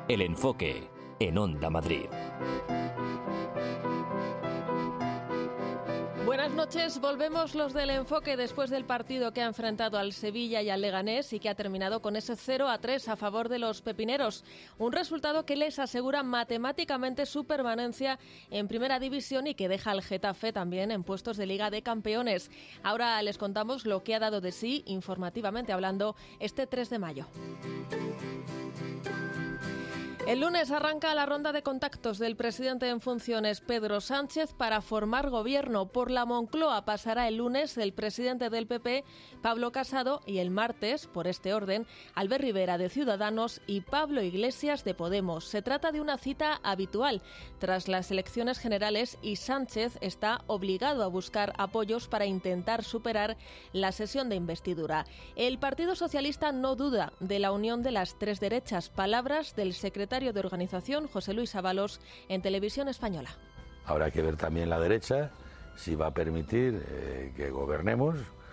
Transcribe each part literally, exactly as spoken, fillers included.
El Enfoque, en Onda Madrid. Buenas noches, volvemos los del Enfoque después del partido que ha enfrentado al Sevilla y al Leganés y que ha terminado con ese cero a tres a favor de los pepineros. Un resultado que les asegura matemáticamente su permanencia en Primera División y que deja al Getafe también en puestos de Liga de Campeones. Ahora les contamos lo que ha dado de sí, informativamente hablando, este tres de mayo. El lunes arranca la ronda de contactos del presidente en funciones, Pedro Sánchez, para formar gobierno. Por la Moncloa pasará el lunes el presidente del P P, Pablo Casado, y el martes, por este orden, Albert Rivera de Ciudadanos y Pablo Iglesias de Podemos. Se trata de una cita habitual tras las elecciones generales y Sánchez está obligado a buscar apoyos para intentar superar la sesión de investidura. El Partido Socialista no duda de la unión de las tres derechas. Palabras del secretario de Organización, José Luis Ábalos, en Televisión Española. Habrá que ver también la derecha si va a permitir eh, que gobernemos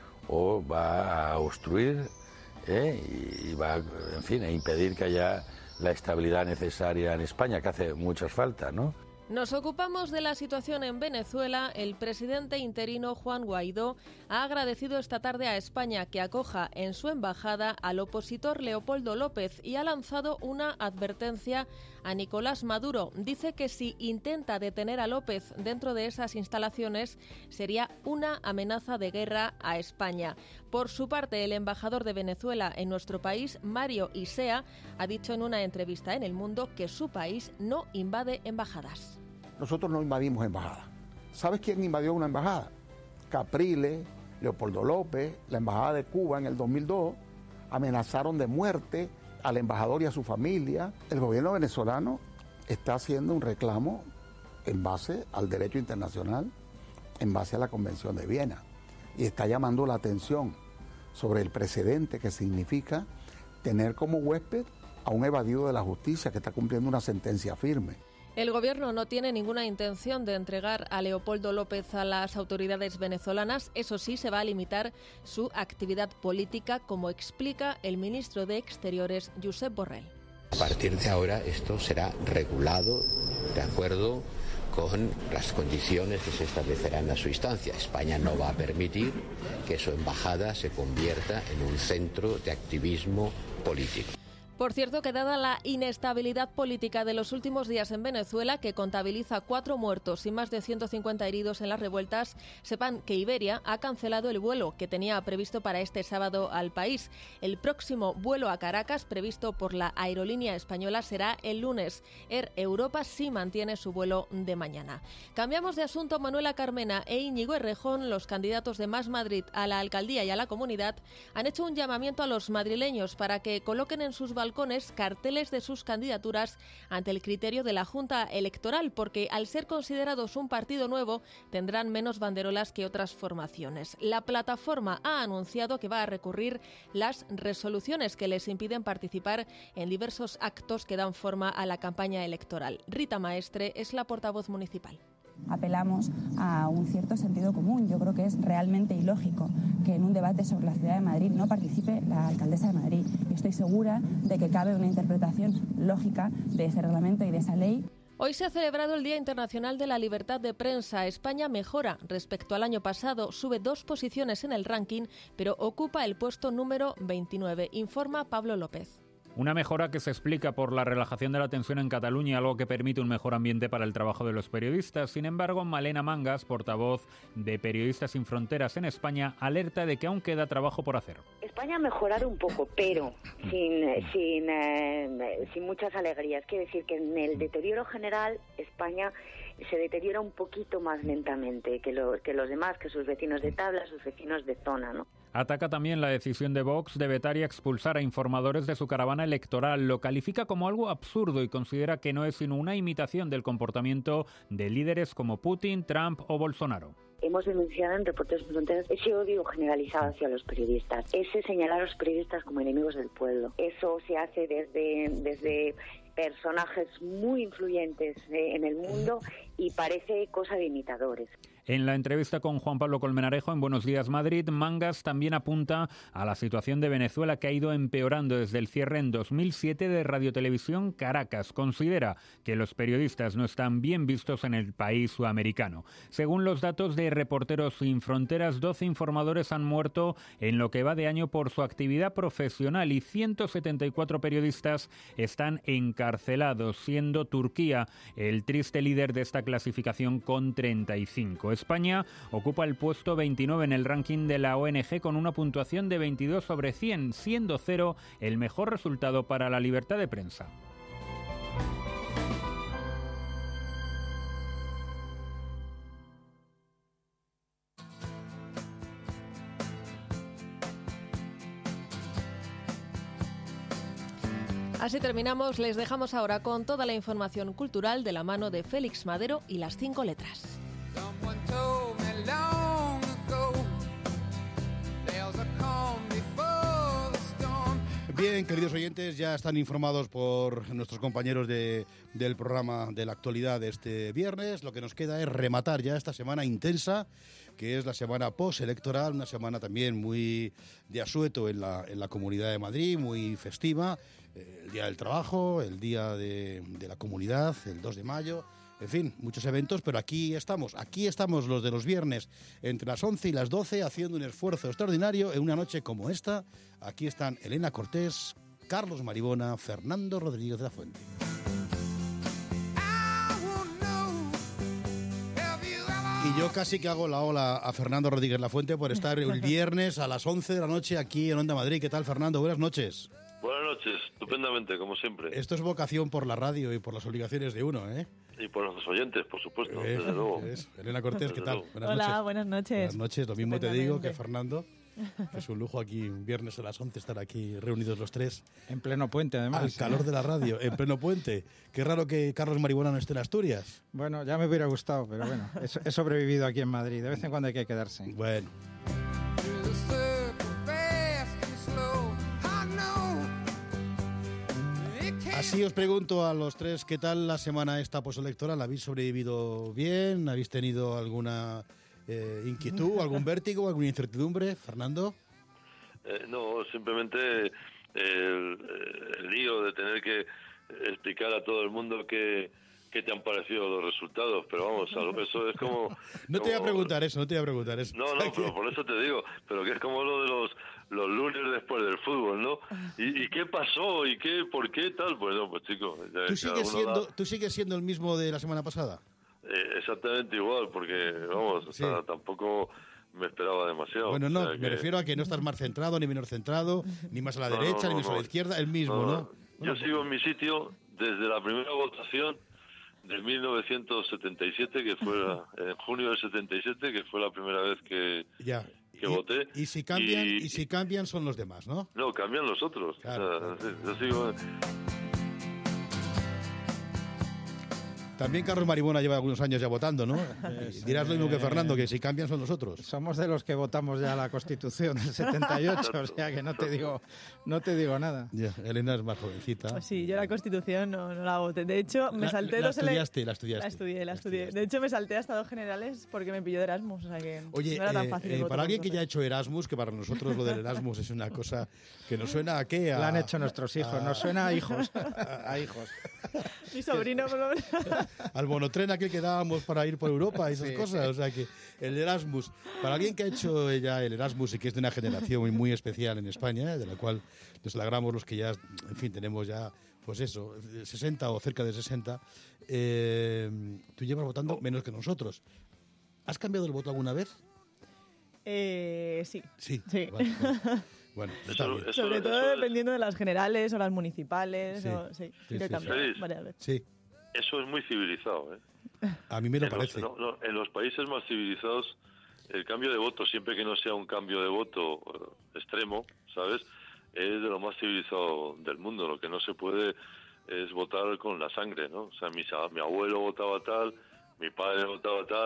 o va a obstruir eh, y, y va, en fin, a impedir que haya la estabilidad necesaria en España, que hace mucha falta, ¿no? Nos ocupamos de la situación en Venezuela. El presidente interino Juan Guaidó ha agradecido esta tarde a España que acoja en su embajada al opositor Leopoldo López y ha lanzado una advertencia a Nicolás Maduro. Dice que si intenta detener a López dentro de esas instalaciones sería una amenaza de guerra a España. Por su parte, el embajador de Venezuela en nuestro país, Mario Isea, ha dicho en una entrevista en El Mundo que su país no invade embajadas. Nosotros no invadimos embajadas. ¿Sabes quién invadió una embajada? Capriles, Leopoldo López, la embajada de Cuba en el dos mil dos, amenazaron de muerte al embajador y a su familia. El gobierno venezolano está haciendo un reclamo en base al derecho internacional, en base a la Convención de Viena, y está llamando la atención sobre el precedente que significa tener como huésped a un evadido de la justicia que está cumpliendo una sentencia firme. El gobierno no tiene ninguna intención de entregar a Leopoldo López a las autoridades venezolanas. Eso sí, se va a limitar su actividad política, como explica el ministro de Exteriores, Josep Borrell. A partir de ahora esto será regulado de acuerdo con las condiciones que se establecerán a su instancia. España no va a permitir que su embajada se convierta en un centro de activismo político. Por cierto, que dada la inestabilidad política de los últimos días en Venezuela, que contabiliza cuatro muertos y más de ciento cincuenta heridos en las revueltas, sepan que Iberia ha cancelado el vuelo que tenía previsto para este sábado al país. El próximo vuelo a Caracas, previsto por la aerolínea española, será el lunes. Air Europa sí mantiene su vuelo de mañana. Cambiamos de asunto. Manuela Carmena e Íñigo Errejón, los candidatos de Más Madrid a la alcaldía y a la comunidad, han hecho un llamamiento a los madrileños para que coloquen en sus balcones carteles de sus candidaturas ante el criterio de la Junta Electoral, porque al ser considerados un partido nuevo tendrán menos banderolas que otras formaciones. La plataforma ha anunciado que va a recurrir las resoluciones que les impiden participar en diversos actos que dan forma a la campaña electoral. Rita Maestre es la portavoz municipal. Apelamos a un cierto sentido común. Yo creo que es realmente ilógico que en un debate sobre la ciudad de Madrid no participe la alcaldesa de Madrid. Y estoy segura de que cabe una interpretación lógica de ese reglamento y de esa ley. Hoy se ha celebrado el Día Internacional de la Libertad de Prensa. España mejora respecto al año pasado, sube dos posiciones en el ranking, pero ocupa el puesto número veintinueve, informa Pablo López. Una mejora que se explica por la relajación de la tensión en Cataluña, algo que permite un mejor ambiente para el trabajo de los periodistas. Sin embargo, Malena Mangas, portavoz de Periodistas Sin Fronteras en España, alerta de que aún queda trabajo por hacer. España ha mejorado un poco, pero sin, sin, eh, sin muchas alegrías. Quiere decir que en el deterioro general, España se deteriora un poquito más lentamente que, lo, que los demás, que sus vecinos de tabla, sus vecinos de zona, ¿no? Ataca también la decisión de Vox de vetar y expulsar a informadores de su caravana electoral. Lo califica como algo absurdo y considera que no es sino una imitación del comportamiento de líderes como Putin, Trump o Bolsonaro. Hemos denunciado en Reporteros Sin Fronteras ese odio generalizado hacia los periodistas, ese señalar a los periodistas como enemigos del pueblo. Eso se hace desde, desde personajes muy influyentes en el mundo y parece cosa de imitadores. En la entrevista con Juan Pablo Colmenarejo en Buenos Días Madrid, Mangas también apunta a la situación de Venezuela, que ha ido empeorando desde el cierre en dos mil siete de Radiotelevisión Caracas. Considera que los periodistas no están bien vistos en el país sudamericano. Según los datos de Reporteros Sin Fronteras, doce informadores han muerto en lo que va de año por su actividad profesional y ciento setenta y cuatro periodistas están encarcelados, siendo Turquía el triste líder de esta clasificación con treinta y cinco. España ocupa el puesto veintinueve en el ranking de la O N G con una puntuación de veintidós sobre cien, siendo cero el mejor resultado para la libertad de prensa. Así terminamos, les dejamos ahora con toda la información cultural de la mano de Félix Madero y las cinco letras. Bien, queridos oyentes, ya están informados por nuestros compañeros de, del programa de la actualidad de este viernes. Lo que nos queda es rematar ya esta semana intensa, que es la semana postelectoral, una semana también muy de asueto en la, en la Comunidad de Madrid, muy festiva. El Día del Trabajo, el Día de, de la Comunidad, el dos de mayo, en fin, muchos eventos, pero aquí estamos, aquí estamos los de los viernes, entre las once y las doce, haciendo un esfuerzo extraordinario en una noche como esta. Aquí están Elena Cortés, Carlos Maribona, Fernando Rodríguez de la Fuente. Y yo casi que hago la ola a Fernando Rodríguez de la Fuente por estar el viernes a las once de la noche aquí en Onda Madrid. ¿Qué tal, Fernando? Buenas noches. Buenas noches, estupendamente, como siempre. Esto es vocación por la radio y por las obligaciones de uno, ¿eh? Y por los oyentes, por supuesto, eh, desde luego. Es. Elena Cortés, ¿qué tal? Buenas Hola, noches. buenas noches. Buenas noches, lo mismo te digo que Fernando. Es un lujo aquí, un viernes a las once, estar aquí reunidos los tres. En pleno puente, además. Al calor de la radio, en pleno puente. Qué raro que Carlos Maribona no esté en Asturias. Bueno, ya me hubiera gustado, pero bueno, he sobrevivido aquí en Madrid. De vez en cuando hay que quedarse. Bueno. Así os pregunto a los tres, ¿qué tal la semana esta postelectoral? ¿Habéis sobrevivido bien? ¿Habéis tenido alguna eh, inquietud, algún vértigo, alguna incertidumbre? Fernando. Eh, no, simplemente el, el lío de tener que explicar a todo el mundo que... ¿Qué te han parecido los resultados? Pero vamos, eso es como... No te voy a preguntar eso, no te voy a preguntar eso. No, no, pero por eso te digo, pero que es como lo de los los lunes después del fútbol, ¿no? ¿Y, y qué pasó? ¿Y qué? ¿Por qué tal? Pues no, pues chicos... ¿Tú sigues, siendo, da... ¿Tú sigues siendo el mismo de la semana pasada? Eh, exactamente igual, porque, vamos, sí. O sea, tampoco... me esperaba demasiado. Bueno, no, o sea, me que... refiero a que no estás más centrado, ni menos centrado, ni más a la no, derecha, no, no, ni más no. a la izquierda, el mismo, ¿no? ¿no? Yo bueno, sigo en mi sitio desde la primera votación de mil novecientos setenta y siete, que fue la, en junio del setenta y siete, que fue la primera vez que, ya. que y, voté. Y si cambian y, y si cambian son los demás, ¿no? No, cambian los otros. Claro, o sea, claro. Yo sigo... También Carlos Maribona lleva algunos años ya votando, ¿no? Es, Dirás lo mismo que Fernando, que si cambian son nosotros. Somos de los que votamos ya la Constitución del setenta y ocho, o sea que no te digo no te digo nada. Ya, Elena es más jovencita. Sí, yo la Constitución no, no la voté. De hecho, me salté la, dos... La estudiaste, la estudiaste. La estudié, la, la estudié. estudiaste. De hecho, me salté hasta dos generales porque me pilló de Erasmus, o sea que Oye, no era tan fácil. Eh, eh, para alguien que ya ha hecho Erasmus, que para nosotros lo del Erasmus es una cosa que nos suena a qué... A, lo han hecho nuestros hijos, a, nos suena a hijos. A, a hijos. Mi sobrino, por lo menos. Al monotren aquel que dábamos para ir por Europa y esas sí, cosas, sí. O sea que el Erasmus, para alguien que ha hecho ya el Erasmus y que es de una generación muy, muy especial en España, de la cual nos alegramos los que ya, en fin, tenemos ya, pues eso, sesenta o cerca de sesenta, eh, tú llevas votando menos que nosotros. ¿Has cambiado el voto alguna vez? Eh, sí. Sí. sí. Vale, vale. Bueno, está bien. Eso, sobre todo eso dependiendo es... de las generales o las municipales. Sí, o, sí, sí, sí, sí, sí. Varias veces. Sí. Eso es muy civilizado, ¿eh? A mí me lo en parece. Los, no, no, en los países más civilizados, el cambio de voto, siempre que no sea un cambio de voto uh, extremo, ¿sabes?, es de lo más civilizado del mundo. Lo que no se puede es votar con la sangre, ¿no? O sea, mi, mi abuelo votaba tal, mi padre votaba tal,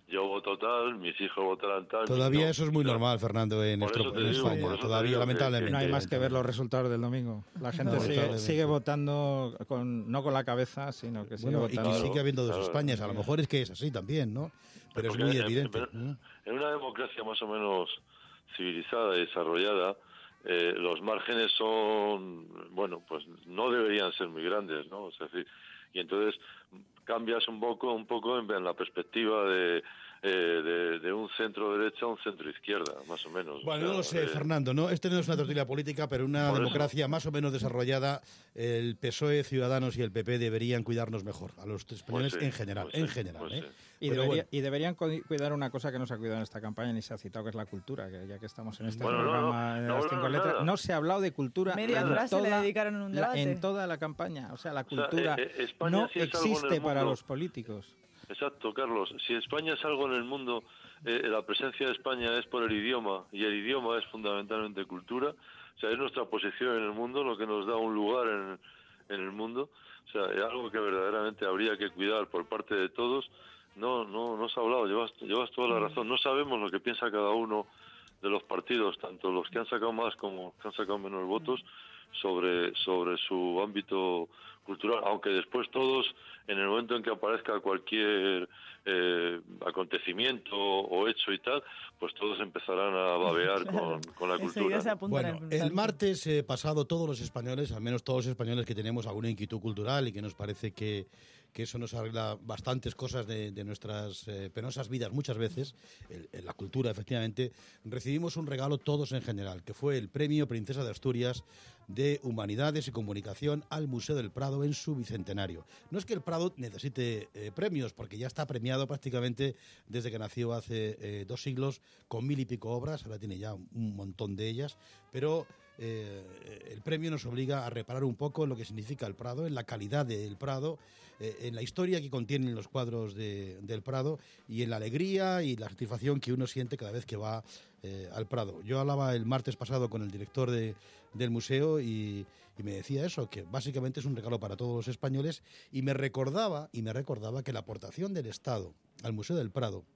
yo voto tal, mis hijos votarán tal. Todavía no, eso es muy o sea, normal, Fernando, en, nuestro, en digo, España. Todavía, lamentablemente. No hay más que ver los resultados del domingo. La gente No, sigue, sigue votando con, no con la cabeza, sino que sigue bueno, votando. y que sigue habiendo dos claro. Españas. A lo mejor es que es así también, ¿no? Pero es Porque muy en- evidente. En, en una democracia más o menos civilizada y desarrollada, eh, los márgenes son, bueno, pues no deberían ser muy grandes, ¿no? Es decir, y entonces cambias un poco, un poco en, en la perspectiva de, eh, de, de un centro derecha a un centro izquierda, más o menos. Bueno, O sea, no lo sé, eh, Fernando, ¿no? Esto no es una tertulia política, pero una Por eso. democracia más o menos desarrollada, el P S O E, Ciudadanos y el P P deberían cuidarnos mejor, a los españoles Pues sí, en general, pues sí, en general, pues ¿eh? sí. Y, Pero debería- bueno. y deberían cu- cuidar una cosa que no se ha cuidado en esta campaña ni se ha citado, que es la cultura, que ya que estamos en este Bueno, no, programa no, de no las cinco hablaron letras, nada. no se ha hablado de cultura Media en, frase le toda, dedicaron en un la- debate. en toda la campaña. O sea, la O sea, cultura eh, eh, España no sí es algo en el existe para mundo. los políticos. Exacto, Carlos. Si España es algo en el mundo, eh, la presencia de España es por el idioma, y el idioma es fundamentalmente cultura. O sea, es nuestra posición en el mundo lo que nos da un lugar en, en el mundo. O sea, es algo que verdaderamente habría que cuidar por parte de todos. No, no, no se ha hablado, llevas, llevas toda la razón. No sabemos lo que piensa cada uno de los partidos, tanto los que han sacado más como los que han sacado menos votos, sobre, sobre su ámbito cultural, aunque después todos, en el momento en que aparezca cualquier eh, acontecimiento o hecho y tal, pues todos empezarán a babear Claro. con, con la Enseguida cultura. se ¿no? apuntan Bueno, en el blanco. martes eh, pasado todos los españoles, al menos todos los españoles que tenemos alguna inquietud cultural y que nos parece que, que eso nos arregla bastantes cosas de, de nuestras eh, penosas vidas muchas veces, el- el- la cultura efectivamente, recibimos un regalo todos en general, que fue el Premio Princesa de Asturias de Humanidades y Comunicación al Museo del Prado en su bicentenario. No es que el Prado necesite eh, premios, porque ya está premiado prácticamente desde que nació hace eh, dos siglos, con mil y pico obras, ahora tiene ya un, un montón de ellas, pero eh, el premio nos obliga a reparar un poco en lo que significa el Prado, en la calidad del Prado, eh, en la historia que contienen los cuadros de- del Prado y en la alegría y la satisfacción que uno siente cada vez que va eh, al Prado. Yo hablaba el martes pasado con el director de, del museo y, y me decía eso, que básicamente es un regalo para todos los españoles, y me recordaba, y me recordaba que la aportación del Estado al Museo del Prado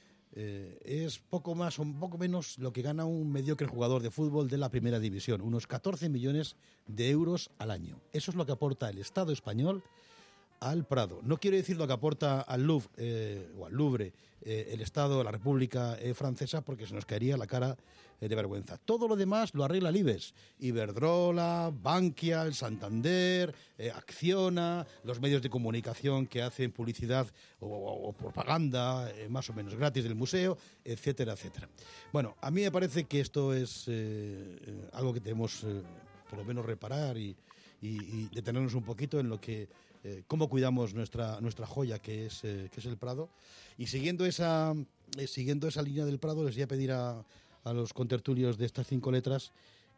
eh, es poco más o un poco menos lo que gana un mediocre jugador de fútbol de la primera división, unos catorce millones de euros al año. Eso es lo que aporta el Estado español al Prado. No quiero decir lo que aporta al Louvre, eh, o al Louvre eh, el Estado, la República eh, Francesa, porque se nos caería la cara eh, de vergüenza. Todo lo demás lo arregla el IBEX. Iberdrola, Bankia, el Santander, eh, Acciona, los medios de comunicación que hacen publicidad o, o- o propaganda eh, más o menos gratis del museo, etcétera, etcétera. Bueno, a mí me parece que esto es eh, eh, algo que debemos eh, por lo menos reparar y, y- y detenernos un poquito en lo que eh, cómo cuidamos nuestra nuestra joya que es eh, que es el Prado. Y siguiendo esa eh, siguiendo esa línea del Prado, les voy a pedir a, a los contertulios de estas cinco letras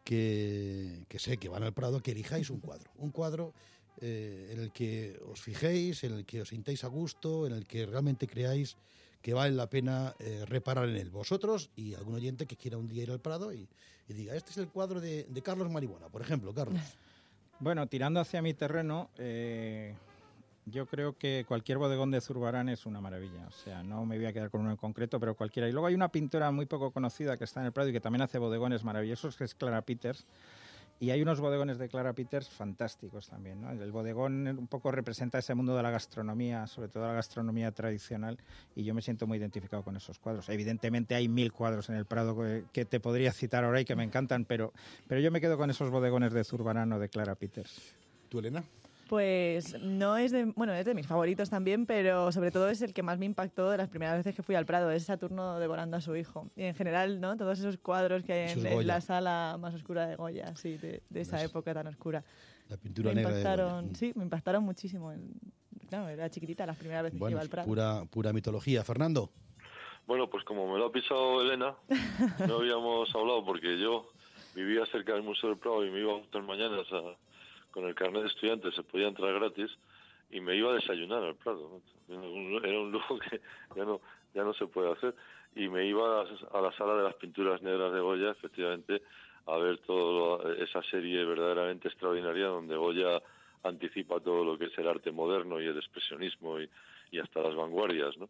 que, que sé que van al Prado que elijáis un cuadro, un cuadro eh, en el que os fijéis, en el que os sintáis a gusto, en el que realmente creáis que vale la pena eh, reparar en él. Vosotros y algún oyente que quiera un día ir al Prado y, y diga, este es el cuadro de, de Carlos Marihuana, por ejemplo, Carlos. Bueno, tirando hacia mi terreno, eh, yo creo que cualquier bodegón de Zurbarán es una maravilla. O sea, no me voy a quedar con uno en concreto, pero cualquiera. Y luego hay una pintora muy poco conocida que está en el Prado y que también hace bodegones maravillosos, que es Clara Peters. Y hay unos bodegones de Clara Peters fantásticos también, ¿no? El bodegón un poco representa ese mundo de la gastronomía, sobre todo la gastronomía tradicional, y yo me siento muy identificado con esos cuadros. Evidentemente hay mil cuadros en el Prado que, que te podría citar ahora y que me encantan, pero, pero yo me quedo con esos bodegones de Zurbarán o de Clara Peters. ¿Tú, Elena? Pues no es de, bueno, es de mis favoritos también, pero sobre todo es el que más me impactó de las primeras veces que fui al Prado, es Saturno devorando a su hijo. Y en general, ¿no? Todos esos cuadros que hay Eso en, es en Goya. la sala más oscura de Goya, sí, de, de esa Es época tan oscura. La pintura Me negra de impactaron, Goya. sí, me impactaron muchísimo. El- Claro, era chiquitita las primeras veces que Bueno, iba al es Prado. pura, pura mitología. Fernando. Bueno, pues como me lo ha pisado Elena, no habíamos hablado porque yo vivía cerca del Museo del Prado y me iba muchas mañanas a, con el carnet de estudiante, se podía entrar gratis y me iba a desayunar al Prado. Era un, era un lujo que ya no ya no se puede hacer. Y me iba a, a la sala de las pinturas negras de Goya, efectivamente, a ver toda esa serie verdaderamente extraordinaria donde Goya anticipa todo lo que es el arte moderno y el expresionismo y, y hasta las vanguardias, ¿no?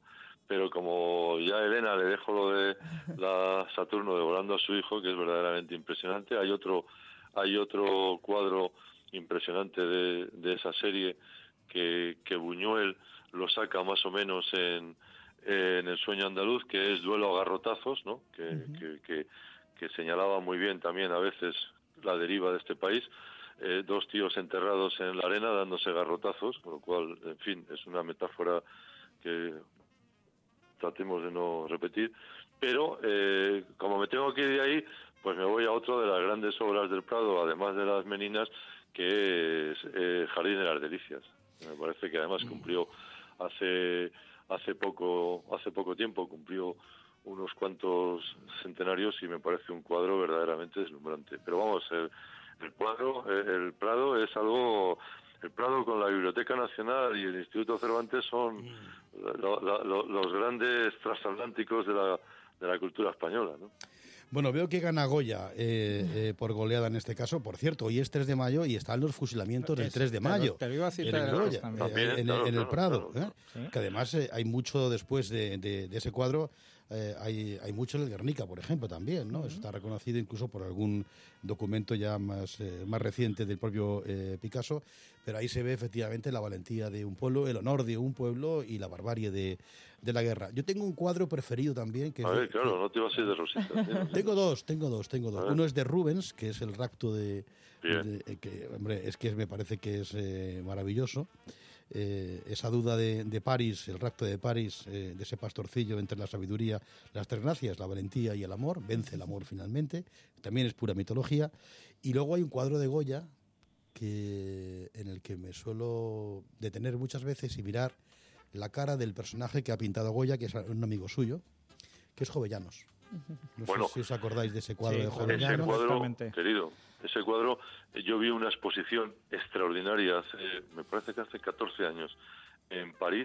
pero como ya a Elena le dejo lo de la Saturno devorando a su hijo, que es verdaderamente impresionante. Hay otro, hay otro cuadro impresionante de, de esa serie que, que Buñuel lo saca más o menos en, en El sueño andaluz, que es Duelo a garrotazos, ¿no? Que, uh-huh. que, que, que señalaba muy bien también a veces la deriva de este país. Eh, dos tíos enterrados en la arena dándose garrotazos, con lo cual, en fin, es una metáfora que tratemos de no repetir, pero eh, como me tengo que ir de ahí, pues me voy a otro de las grandes obras del Prado, además de las Meninas, que es eh, Jardín de las Delicias. Me parece que además cumplió hace hace poco hace poco tiempo, cumplió unos cuantos centenarios y me parece un cuadro verdaderamente deslumbrante. Pero vamos, el, el cuadro, el Prado es algo... El Prado con la Biblioteca Nacional y el Instituto Cervantes son lo, lo, lo, los grandes transatlánticos de la, de la cultura española, ¿no? Bueno, veo que gana Goya eh, eh, por goleada en este caso. Por cierto, hoy es tres de mayo y están los fusilamientos del tres de mayo. Te lo iba a citar en el, Goya, también. Eh, en, claro, en el claro, Prado. claro, ¿eh? claro. Que además eh, hay mucho después de, de, de ese cuadro. Eh, hay, hay mucho en el Guernica, por ejemplo, también, ¿no? Uh-huh. Eso está reconocido incluso por algún documento ya más, eh, más reciente del propio eh, Picasso, pero ahí se ve efectivamente la valentía de un pueblo, el honor de un pueblo y la barbarie de, de la guerra. Yo tengo un cuadro preferido también. Que a es ver, de, claro, que... no te ibas a ir de Rosita. tengo dos, tengo dos, tengo dos. Uno es de Rubens, que es el rapto de... de, de que, hombre, es que me parece que es eh, maravilloso. Eh, esa duda de, de París, el rapto de París, eh, de ese pastorcillo entre la sabiduría, las tres gracias, la valentía y el amor, vence el amor finalmente, también es pura mitología. Y luego hay un cuadro de Goya que, en el que me suelo detener muchas veces y mirar la cara del personaje que ha pintado Goya, que es un amigo suyo, que es Jovellanos. No bueno, sé si os acordáis de ese cuadro sí, de Jovellanos. Ese cuadro, querido, ese cuadro, yo vi una exposición extraordinaria hace, me parece que hace catorce años, en París,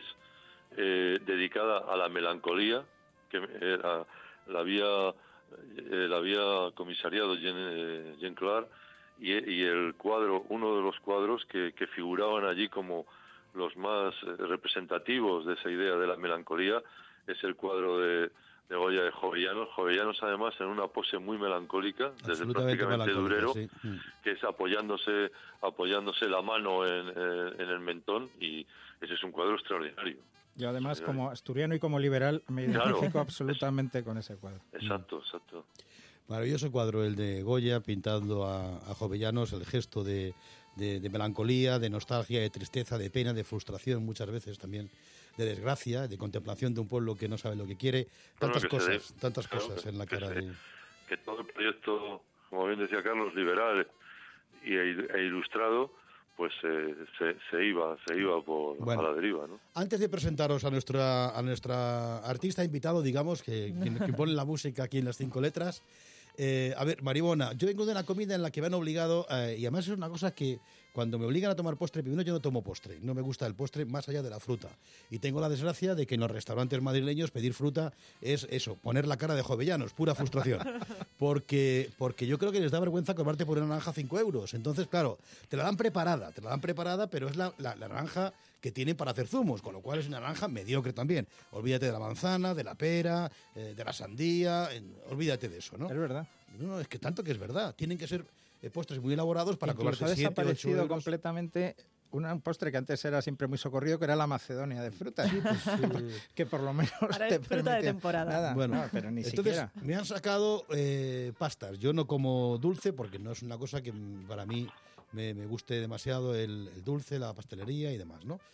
eh, dedicada a la melancolía, que era, la había eh, la había comisariado Jean, eh, Jean Clare, y, y el cuadro, uno de los cuadros que, que figuraban allí como los más representativos de esa idea de la melancolía, es el cuadro de de Goya de Jovellanos, Jovellanos además en una pose muy melancólica, desde prácticamente Durero, sí. que es apoyándose apoyándose la mano en, en, en el mentón, y ese es un cuadro extraordinario. Yo además, como asturiano y como liberal, me identifico claro, absolutamente es, con ese cuadro. Exacto, exacto. Maravilloso cuadro el de Goya, pintando a, a Jovellanos, el gesto de, de, de melancolía, de nostalgia, de tristeza, de pena, de frustración, muchas veces también de desgracia, de contemplación de un pueblo que no sabe lo que quiere, tantas bueno, que cosas, se, tantas claro, cosas que, en la cara que de... Que todo el proyecto, como bien decía Carlos, liberal y, e ilustrado, pues eh, se, se iba se iba por bueno, a la deriva, ¿no? Antes de presentaros a nuestra a nuestra artista invitado, digamos, que, que, que pone la música aquí en Las Cinco Letras, eh, a ver, Maribona, yo vengo de una comida en la que me han obligado, eh, y además es una cosa que cuando me obligan a tomar postre, primero yo no tomo postre, no me gusta el postre más allá de la fruta. Y tengo la desgracia de que en los restaurantes madrileños pedir fruta es eso, poner la cara de Jovellanos, pura frustración. Porque, porque yo creo que les da vergüenza cobrarte por una naranja cinco euros. Entonces, claro, te la dan preparada, te la dan preparada, pero es la, la, la naranja que tienen para hacer zumos, con lo cual es una naranja mediocre también. Olvídate de la manzana, de la pera, eh, de la sandía, eh, olvídate de eso, ¿no? Es verdad. No, no, es que tanto que es verdad. Tienen que ser eh, postres muy elaborados para incluso cobrarse siete, ha desaparecido ocho euros. completamente una, un postre que antes era siempre muy socorrido, que era la Macedonia de frutas. Sí, pues, sí. Que por lo menos ahora te es fruta de temporada. Nada, bueno, no, pero ni entonces, siquiera. Me han sacado eh, pastas. Yo no como dulce porque no es una cosa que para mí me, me guste demasiado el, el dulce, la pastelería y demás, ¿no?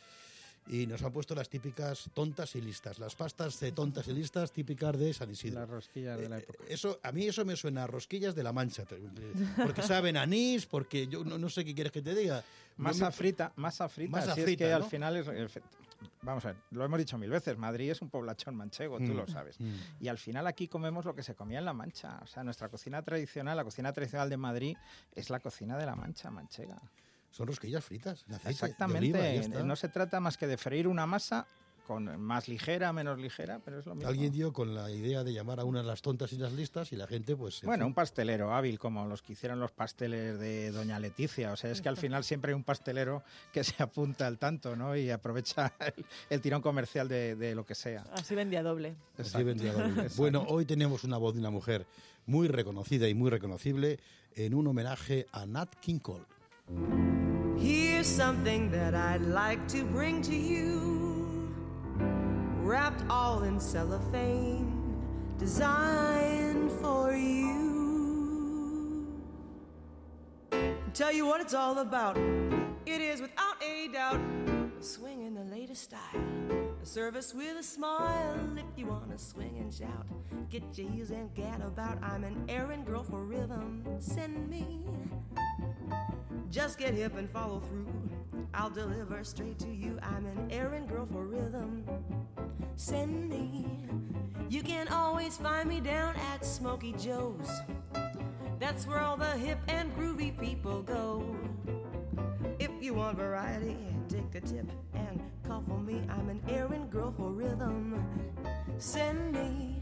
Y nos han puesto las típicas tontas y listas, las pastas de tontas y listas típicas de San Isidro. Las rosquillas de la época. Eh, eso, a mí eso me suena a rosquillas de la Mancha, porque saben a anís, porque yo no, no sé qué quieres que te diga. Masa me... frita, masa frita, masa si frita, es que ¿no? al final es... Vamos a ver, lo hemos dicho mil veces, Madrid es un poblachón manchego, tú mm, lo sabes. Mm. Y al final aquí comemos lo que se comía en la Mancha. O sea, nuestra cocina tradicional, la cocina tradicional de Madrid, es la cocina de la Mancha manchega. Son rosquillas fritas. Exactamente. De oliva, no se trata más que de freír una masa con más ligera, menos ligera, pero es lo mismo. Alguien dio con la idea de llamar a unas las tontas y las listas y la gente pues... Bueno, fin. Un pastelero hábil como los que hicieron los pasteles de Doña Leticia. O sea, es que al final siempre hay un pastelero que se apunta al tanto, ¿no? Y aprovecha el, el tirón comercial de, de lo que sea. Así vendía doble. Exacto. Así vendía doble. Bueno, hoy tenemos una voz de una mujer muy reconocida y muy reconocible en un homenaje a Nat King Cole. Here's something that I'd like to bring to you, wrapped all in cellophane, designed for you. Tell you what it's all about. It is without a doubt a swing in the latest style, a service with a smile. If you wanna swing and shout, get your heels and get about. I'm an errand girl for rhythm. Send me. Just get hip and follow through. I'll deliver straight to you. I'm an errand girl for rhythm. Send me. You can always find me down at Smokey Joe's. That's where all the hip and groovy people go. If you want variety, take a tip and call for me. I'm an errand girl for rhythm. Send me.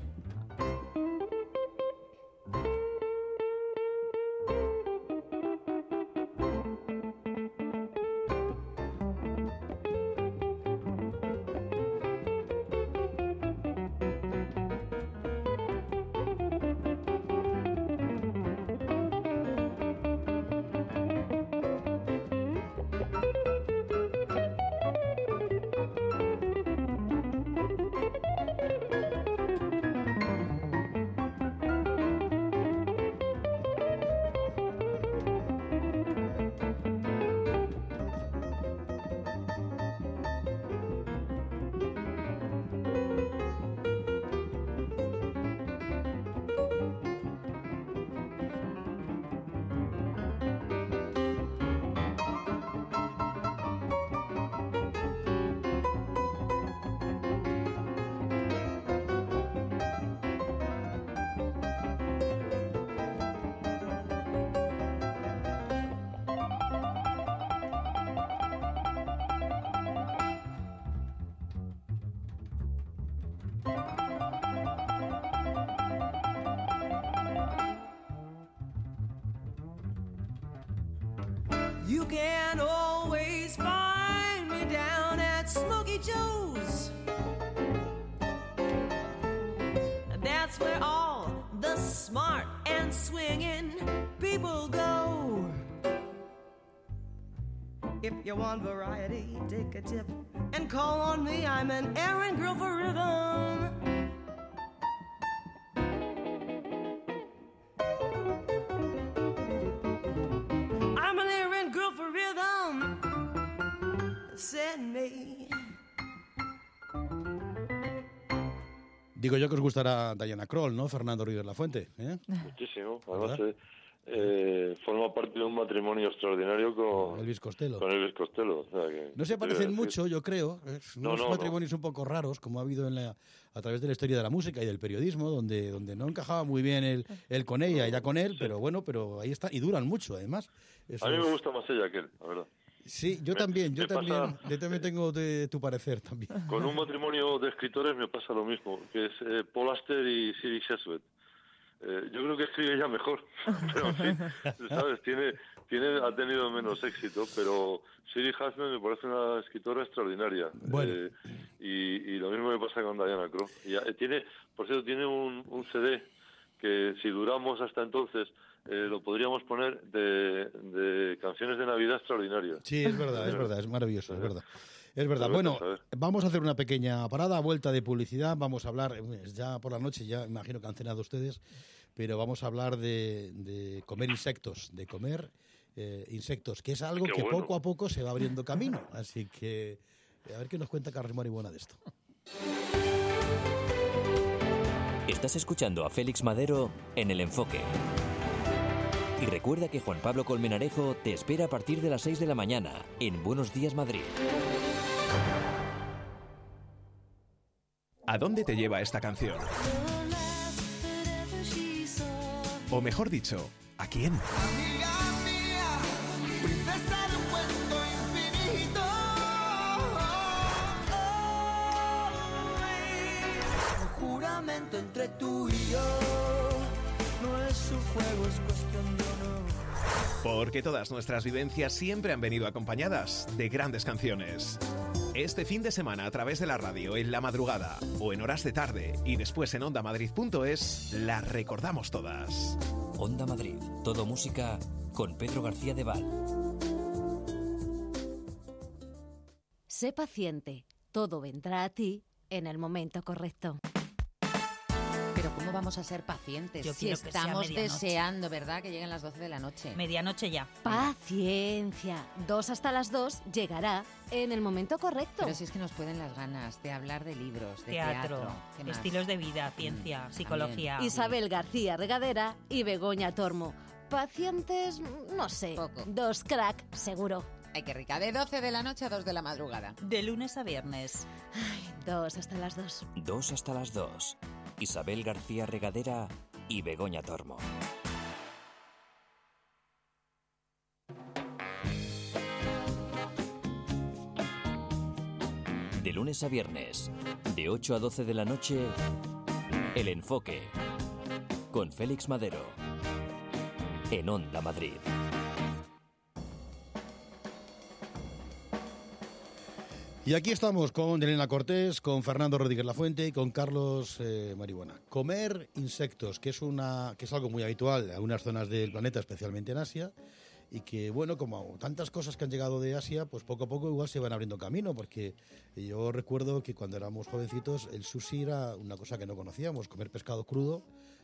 You can always find me down at Smokey Joe's. That's where all the smart and swinging people go. If you want variety, take a tip and call on me. I'm an errand girl for rhythm. Digo yo que os gustará Diana Krall, ¿no? Fernando Ruiz de la Fuente, ¿eh? Muchísimo. Además, eh, eh, forma parte de un matrimonio extraordinario con Elvis Costello. Con Elvis Costello. O sea, que, no se parecen mucho, yo creo. Es no, unos no, matrimonios no. un poco raros, como ha habido en la, a través de la historia de la música y del periodismo, donde, donde no encajaba muy bien él, él con ella, ella con él, sí. Pero bueno, pero ahí está. Y duran mucho, además. Eso a mí es... me gusta más ella que él, la verdad. Sí, yo me, también, yo me también, pasa, yo también tengo de tu parecer también. Con un matrimonio de escritores me pasa lo mismo, que es eh, Paul Auster y Siri Shesbet. Eh, yo creo que escribe ella mejor, pero en fin, ¿sabes? Tiene, tiene, ha tenido menos éxito, pero Siri Shesbet me parece una escritora extraordinaria. Bueno. Eh, y, y lo mismo me pasa con Diana Krall. Y, eh, tiene, por cierto, tiene un, un C D que si duramos hasta entonces... Eh, lo podríamos poner de, de canciones de Navidad extraordinarias. Sí, es verdad, es verdad, es maravilloso, es verdad. Es verdad. Bueno, vamos a hacer una pequeña parada, vuelta de publicidad. Vamos a hablar, ya por la noche, ya imagino que han cenado ustedes, pero vamos a hablar de, de comer insectos, de comer eh, insectos, que es algo Qué que bueno. poco a poco se va abriendo camino. Así que a ver qué nos cuenta Carles Maribuena de esto. Estás escuchando a Félix Madero en El Enfoque. Y recuerda que Juan Pablo Colmenarejo te espera a partir de las seis de la mañana en Buenos Días Madrid. ¿A dónde te lleva esta canción? O mejor dicho, ¿a quién? todo es cuestión de honor. Porque todas nuestras vivencias siempre han venido acompañadas de grandes canciones. Este fin de semana a través de la radio, en la madrugada o en horas de tarde y después en onda madrid punto es, las recordamos todas. Onda Madrid, todo música con Pedro García de Val. Sé paciente, todo vendrá a ti en el momento correcto. Pero ¿cómo vamos a ser pacientes Yo si quiero que sea estamos medianoche. deseando, ¿verdad?, que lleguen las doce de la noche? Medianoche ya. Paciencia, dos hasta las dos llegará en el momento correcto. Pero si es que nos pueden las ganas de hablar de libros, de Teatro, teatro. ¿Qué más? estilos de vida, ciencia, Mm, psicología. Isabel García Regadera y Begoña Tormo. Pacientes, no sé, Poco. dos crack, seguro. Ay, qué rica. De doce de la noche a dos de la madrugada. De lunes a viernes. Ay, dos hasta las dos. Dos hasta las dos. Isabel García Regadera y Begoña Tormo. De lunes a viernes, de ocho a doce de la noche, El Enfoque, con Félix Madero, en Onda Madrid. Y aquí estamos con Elena Cortés, con Fernando Rodríguez Lafuente y con Carlos eh, Marihuana. Comer insectos, que es, una, que es algo muy habitual en algunas zonas del planeta, especialmente en Asia, y que, bueno, como tantas cosas que han llegado de Asia, pues poco a poco igual se van abriendo camino, porque yo recuerdo que cuando éramos jovencitos el sushi era una cosa que no conocíamos, comer pescado crudo.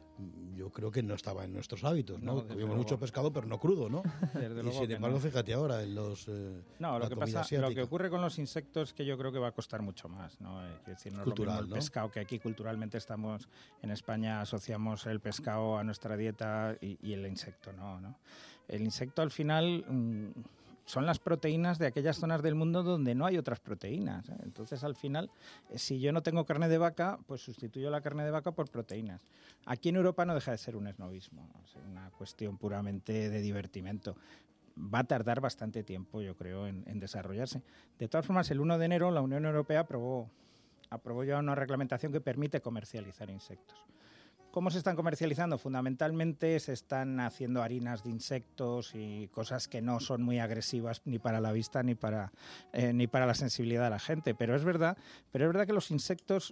Yo creo que no estaba en nuestros hábitos, ¿no? No, desde Comíamos luego. mucho pescado, pero no crudo, ¿no? Desde Y luego sin que embargo, no. fíjate ahora en los eh, No, la lo que comida pasa, lo que asiática. ocurre con los insectos es que yo creo que va a costar mucho más, ¿no? Es decir, no es Cultural, lo mismo el ¿no? pescado, que aquí culturalmente estamos, en España asociamos el pescado a nuestra dieta y, y el insecto, no, ¿no? El insecto al final mmm, son las proteínas de aquellas zonas del mundo donde no hay otras proteínas, ¿eh? Entonces al final, eh, si yo no tengo carne de vaca, pues sustituyo la carne de vaca por proteínas. Aquí en Europa no deja de ser un esnovismo, ¿no? Es una cuestión puramente de divertimento. Va a tardar bastante tiempo, yo creo, en, en desarrollarse. De todas formas, el uno de enero la Unión Europea aprobó, aprobó ya una reglamentación que permite comercializar insectos. ¿Cómo se están comercializando? Fundamentalmente se están haciendo harinas de insectos y cosas que no son muy agresivas ni para la vista ni para, eh, ni para la sensibilidad de la gente. Pero es verdad, pero es verdad que los insectos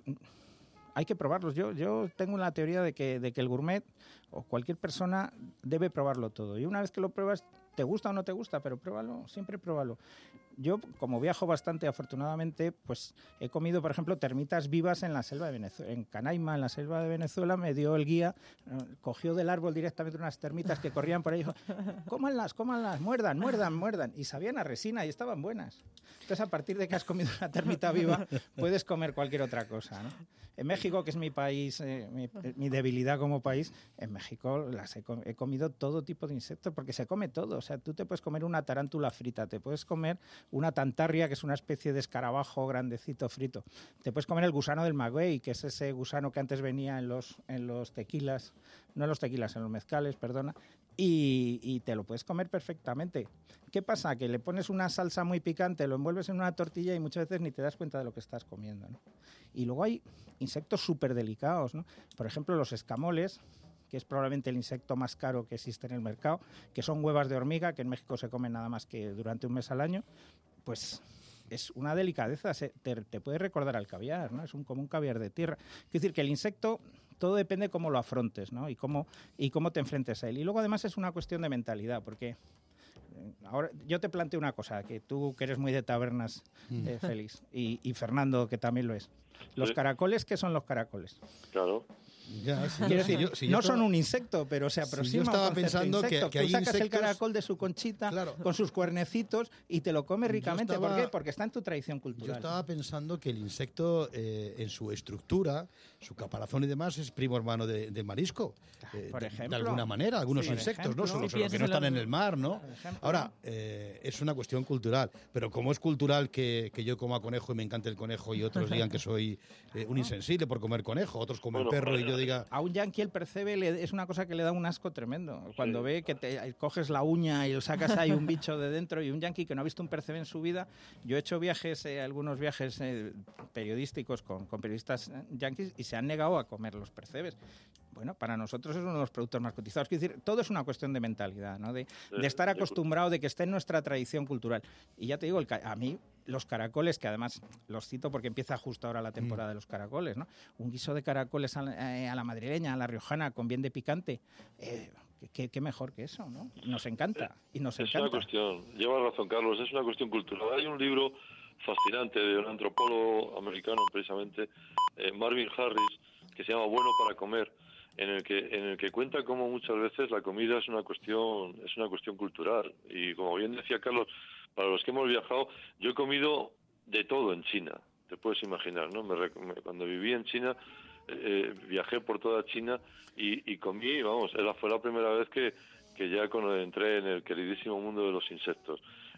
hay que probarlos. Yo, yo tengo la teoría de que, de que el gourmet o cualquier persona debe probarlo todo. Y una vez que lo pruebas, te gusta o no te gusta, pero pruébalo, siempre pruébalo. Yo, como viajo bastante, afortunadamente, pues he comido, por ejemplo, termitas vivas en la selva de Venezuela. En Canaima, en la selva de Venezuela, me dio el guía, eh, cogió del árbol directamente unas termitas que corrían por ahí y dijo, cómanlas, cómanlas, muerdan, muerdan, muerdan. Y sabían a resina y estaban buenas. Entonces, a partir de que has comido una termita viva, puedes comer cualquier otra cosa, ¿no? En México, que es mi país, eh, mi, mi debilidad como país, en México las he, com he comido todo tipo de insectos, porque se come todo. O sea, tú te puedes comer una tarántula frita, te puedes comer una tantarria, que es una especie de escarabajo grandecito frito. Te puedes comer el gusano del maguey, que es ese gusano que antes venía en los, en los tequilas, no en los tequilas, en los mezcales, perdona, y, y te lo puedes comer perfectamente. ¿Qué pasa? Que le pones una salsa muy picante, lo envuelves en una tortilla y muchas veces ni te das cuenta de lo que estás comiendo, ¿no? Y luego hay insectos súper delicados, ¿no? Por ejemplo, los escamoles, que es probablemente el insecto más caro que existe en el mercado, que son huevas de hormiga, que en México se comen nada más que durante un mes al año, pues es una delicadeza, se, te, te puede recordar al caviar, ¿no? Es un, como un caviar de tierra. Es decir, que el insecto, todo depende cómo lo afrontes, ¿no? Y cómo, y cómo te enfrentes a él. Y luego además es una cuestión de mentalidad, porque ahora yo te planteo una cosa, que tú que eres muy de tabernas, eh, Félix, y, y Fernando, que también lo es. Los Sí. caracoles, ¿qué son los caracoles? Claro. Ya, sí, Quiero sí, decir, yo- sí, yo no estaba- son un insecto, pero se Sí, yo aproximan. estaba a un concepto pensando de que- insecto. que Tú hay sacas el insectos- caracol de su conchita con sus cuernecitos y te lo comes Yo ricamente. estaba- ¿Por qué? Porque está en tu tradición Yo cultural. estaba pensando que el insecto, eh, en su estructura, su caparazón y demás, es primo hermano de- del marisco. eh, Por de- ejemplo. De alguna manera, algunos Sí, por insectos, ejemplo. ¿no? Solo, Si solo que piensas no en están los- en el mar, ¿no? Por ejemplo. Ahora, eh, es una cuestión cultural, pero como es cultural que, que yo coma conejo y me encante el conejo y otros digan que soy eh, un insensible por comer conejo, otros comen perro y yo diga... A un yanqui el percebe le- es una cosa que le da un asco tremendo. Cuando ve que te coges la uña y lo sacas ahí un bicho de dentro, y un yanqui que no ha visto un percebe en su vida. Yo he hecho viajes, eh, algunos viajes eh, periodísticos con, con periodistas eh, yanquis, y se han negado a comer los percebes. bueno, para nosotros es uno de los productos más cotizados. Quiero decir, todo es una cuestión de mentalidad, ¿no? De, de estar acostumbrado, de que esté en nuestra tradición cultural. Y ya te digo, el, a mí los caracoles, que además los cito porque empieza justo ahora la temporada mm. de los caracoles, ¿no? Un guiso de caracoles a, eh, a la madrileña, a la riojana, con bien de picante, eh, qué, qué mejor que eso, ¿no? Nos encanta, y nos es encanta. una cuestión, lleva razón Carlos, es una cuestión cultural. Hay un libro fascinante de un antropólogo americano, precisamente, eh, Marvin Harris, que se llama Bueno para comer, en el que en el que cuenta cómo muchas veces la comida es una cuestión es una cuestión cultural. Y como bien decía Carlos, para los que hemos viajado, yo he comido de todo en China, te puedes imaginar, ¿no? Me, me, cuando viví en China, eh, viajé por toda China y, y comí, vamos, era, fue la primera vez que, que ya cuando entré en el queridísimo mundo de los insectos.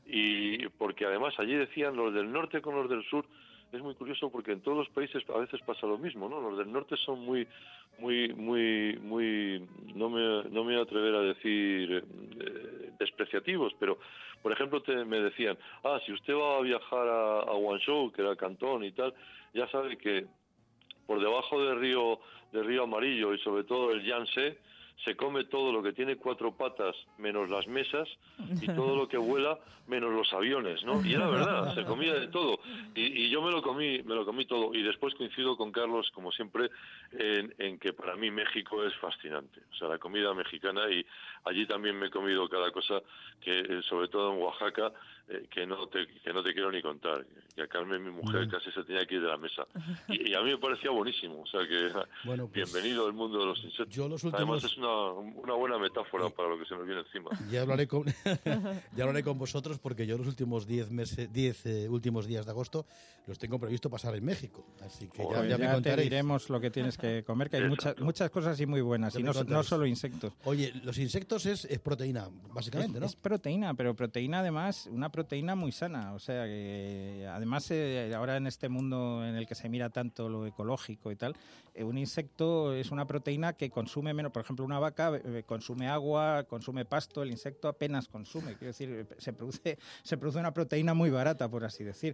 Y porque además allí decían los del norte con los del sur, es muy curioso porque en todos los países a veces pasa lo mismo, ¿no? Los del norte son muy, muy, muy, muy, no me, no me voy a atrever a decir eh, despreciativos, pero, por ejemplo, te, me decían, ah, si usted va a viajar a, a Guangzhou, que era Cantón y tal, ya sabe que por debajo del río, del río Amarillo y sobre todo el Yangtze, se come todo lo que tiene cuatro patas menos las mesas y todo lo que vuela menos los aviones, ¿no? Y era verdad, se comía de todo. Y, y yo me lo comí, me lo comí todo. Y después coincido con Carlos, como siempre, en, en que para mí México es fascinante. O sea, la comida mexicana, y allí también me he comido cada cosa, que sobre todo en Oaxaca, eh, que no te que no te quiero ni contar. Que a Carmen, mi mujer, casi se tenía que ir de la mesa. Y, y a mí me parecía buenísimo. O sea que, bueno, pues, bienvenido al mundo de los insectos. Yo los últimos... Además es una, una buena metáfora para lo que se nos viene encima. Ya hablaré con, ya hablaré con vosotros, porque yo los últimos diez meses, diez eh, últimos días de agosto los tengo previsto pasar en México. Así que ya, pues ya, ya me contaréis. te diremos lo que tienes que comer, que hay muchas muchas cosas y muy buenas, ya y no, no solo insectos. Oye, los insectos es, es proteína, básicamente, es, ¿no? Es proteína, pero proteína además, una proteína muy sana. O sea, que además eh, ahora en este mundo en el que se mira tanto lo ecológico y tal, eh, un insecto es una proteína que consume menos. Por ejemplo, una vaca eh, consume agua, consume pasto, el insecto apenas consume. Quiero decir, se produce, se produce una proteína muy barata, por así decir.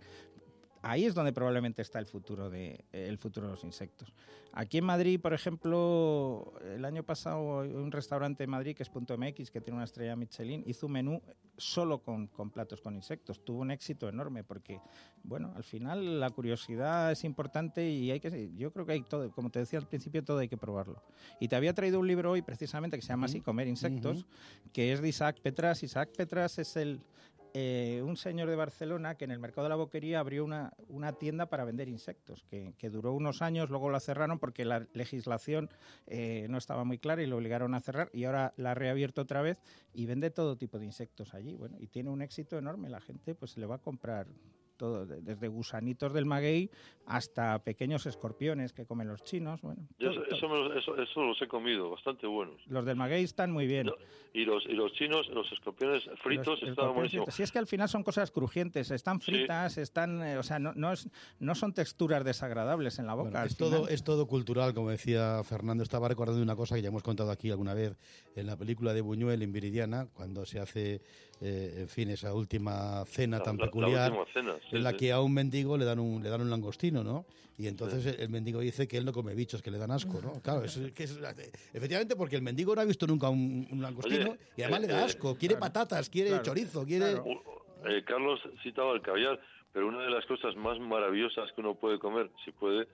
Ahí es donde probablemente está el futuro de el futuro de los insectos. Aquí en Madrid, por ejemplo, el año pasado un restaurante en Madrid, que es Punto M X, que tiene una estrella Michelin, hizo un menú solo con, con platos con insectos. Tuvo un éxito enorme porque, bueno, al final la curiosidad es importante y hay que, yo creo que hay todo, como te decía al principio, todo hay que probarlo. Y te había traído un libro hoy precisamente que se llama así, Comer insectos, uh-huh. que es de Isaac Petras. Isaac Petras es el... Eh, un señor de Barcelona que en el mercado de la Boquería abrió una, una tienda para vender insectos, que, que duró unos años, luego la cerraron porque la legislación eh, no estaba muy clara y lo obligaron a cerrar, y ahora la ha reabierto otra vez y vende todo tipo de insectos allí. Bueno, y tiene un éxito enorme, la gente pues le va a comprar todo, desde gusanitos del maguey hasta pequeños escorpiones que comen los chinos. Bueno, todo, eso, eso, me, eso, eso los he comido, bastante buenos. Los del maguey están muy bien. Y los y los chinos, los escorpiones fritos los, estaban buenísimos. Si es que al final son cosas crujientes, están fritas, sí. están, eh, o sea, no, no, es, no son texturas desagradables en la boca. Bueno, es, todo, es todo cultural, como decía Fernando. Estaba recordando una cosa que ya hemos contado aquí alguna vez en la película de Buñuel, en Viridiana, cuando se hace, eh, en fin, esa última cena la, tan la, peculiar, la cena, sí, en la sí. que a un mendigo le dan un, le dan un langostino, ¿no? Y entonces sí. el mendigo dice que él no come bichos, que le dan asco, ¿no? Claro, es, que es, efectivamente, porque el mendigo no ha visto nunca un, un langostino. Oye, y además eh, le da asco, quiere claro, patatas, quiere claro, chorizo, quiere... Claro. Eh, Carlos citaba el caviar, pero una de las cosas más maravillosas que uno puede comer, si puede,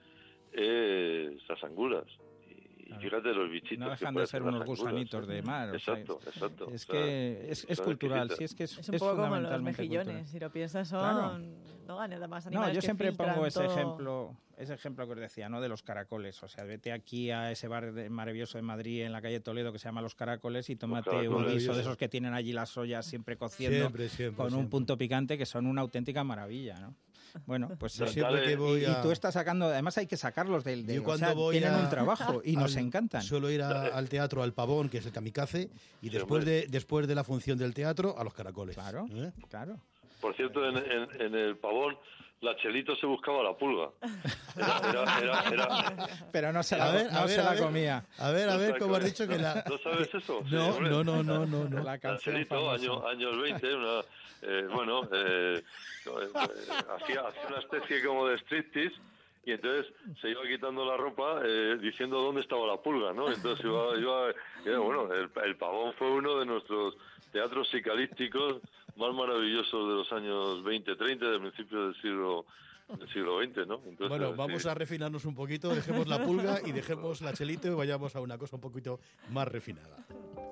es las angulas. Y claro. fíjate los bichitos. No dejan que de ser unos gusanitos de mar. Exacto, o sea, exacto. Es o sea, que es, es cultural, sí, es que es, es un es poco como los mejillones, cultural. Si lo piensas son... Claro. No, nada más animales no, yo que siempre pongo ese todo... ejemplo... Ese ejemplo que os decía, ¿no? De los caracoles. O sea, vete aquí a ese bar de, maravilloso de Madrid, en la calle Toledo, que se llama Los Caracoles, y tómate un guiso de esos que tienen allí las ollas siempre cociendo, siempre, siempre, con siempre. un punto picante, que son una auténtica maravilla, ¿no? Bueno, pues yo siempre que voy y, a... y tú estás sacando, además hay que sacarlos del, del yo cuando o sea, voy tienen a... un trabajo y al... nos encantan. Suelo ir a, al teatro al Pavón, que es el Kamikaze, y después de después de la función del teatro a Los Caracoles. Claro, ¿Eh? claro. Por cierto, en, en, en el Pavón la Chelito se buscaba la pulga. Era, era, era, era... Pero no se la, ver, no ver, se la ver, comía. A ver, a ver, ¿cómo has dicho que la... ¿No sabes eso? No, sí, no, no, no, no, no. La, la Chelito, año, años veinte, una, eh, bueno, eh, eh, hacía, hacía una especie como de striptease y entonces se iba quitando la ropa eh, diciendo dónde estaba la pulga, ¿no? Entonces iba, iba eh, bueno, el, el Pavón fue uno de nuestros teatros psicalípticos más maravillosos de los años veinte, treinta, del principio del siglo del siglo veinte, ¿no? Entonces, bueno, vamos sí. a refinarnos un poquito, dejemos la pulga y dejemos la chelito y vayamos a una cosa un poquito más refinada.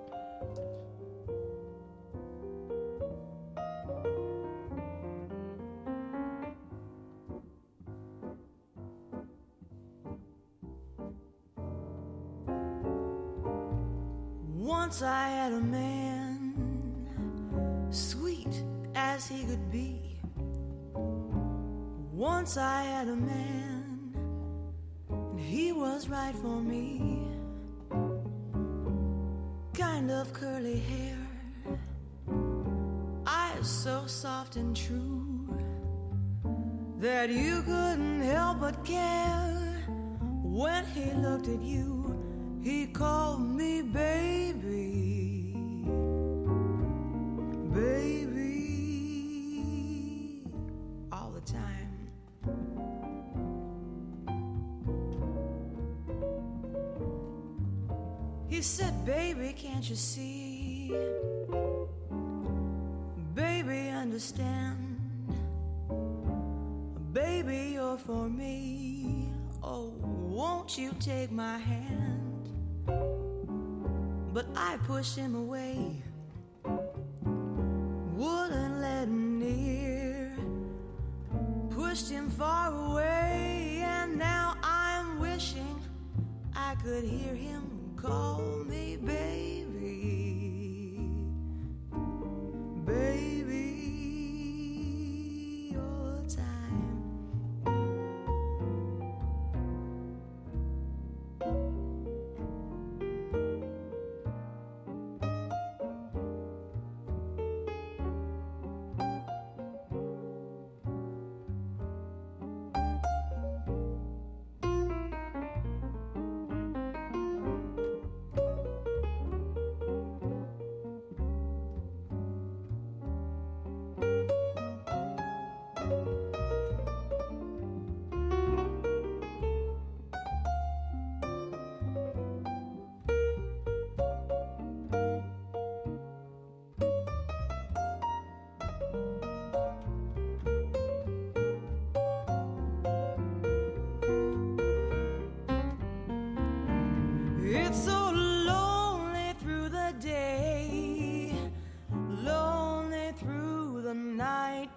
Once I had a man, sweet as he could be. Once I had a man, and he was right for me. Kind of curly hair, eyes so soft and true, that you couldn't help but care. When he looked at you, he called me baby, baby, all the time. He said, baby, can't you see? Baby, understand. Baby, you're for me. Oh, won't you take my hand? But I pushed him away, wouldn't let him near, pushed him far away, and now I'm wishing I could hear him call me baby, baby, all the time. It's so lonely through the day, lonely through the night,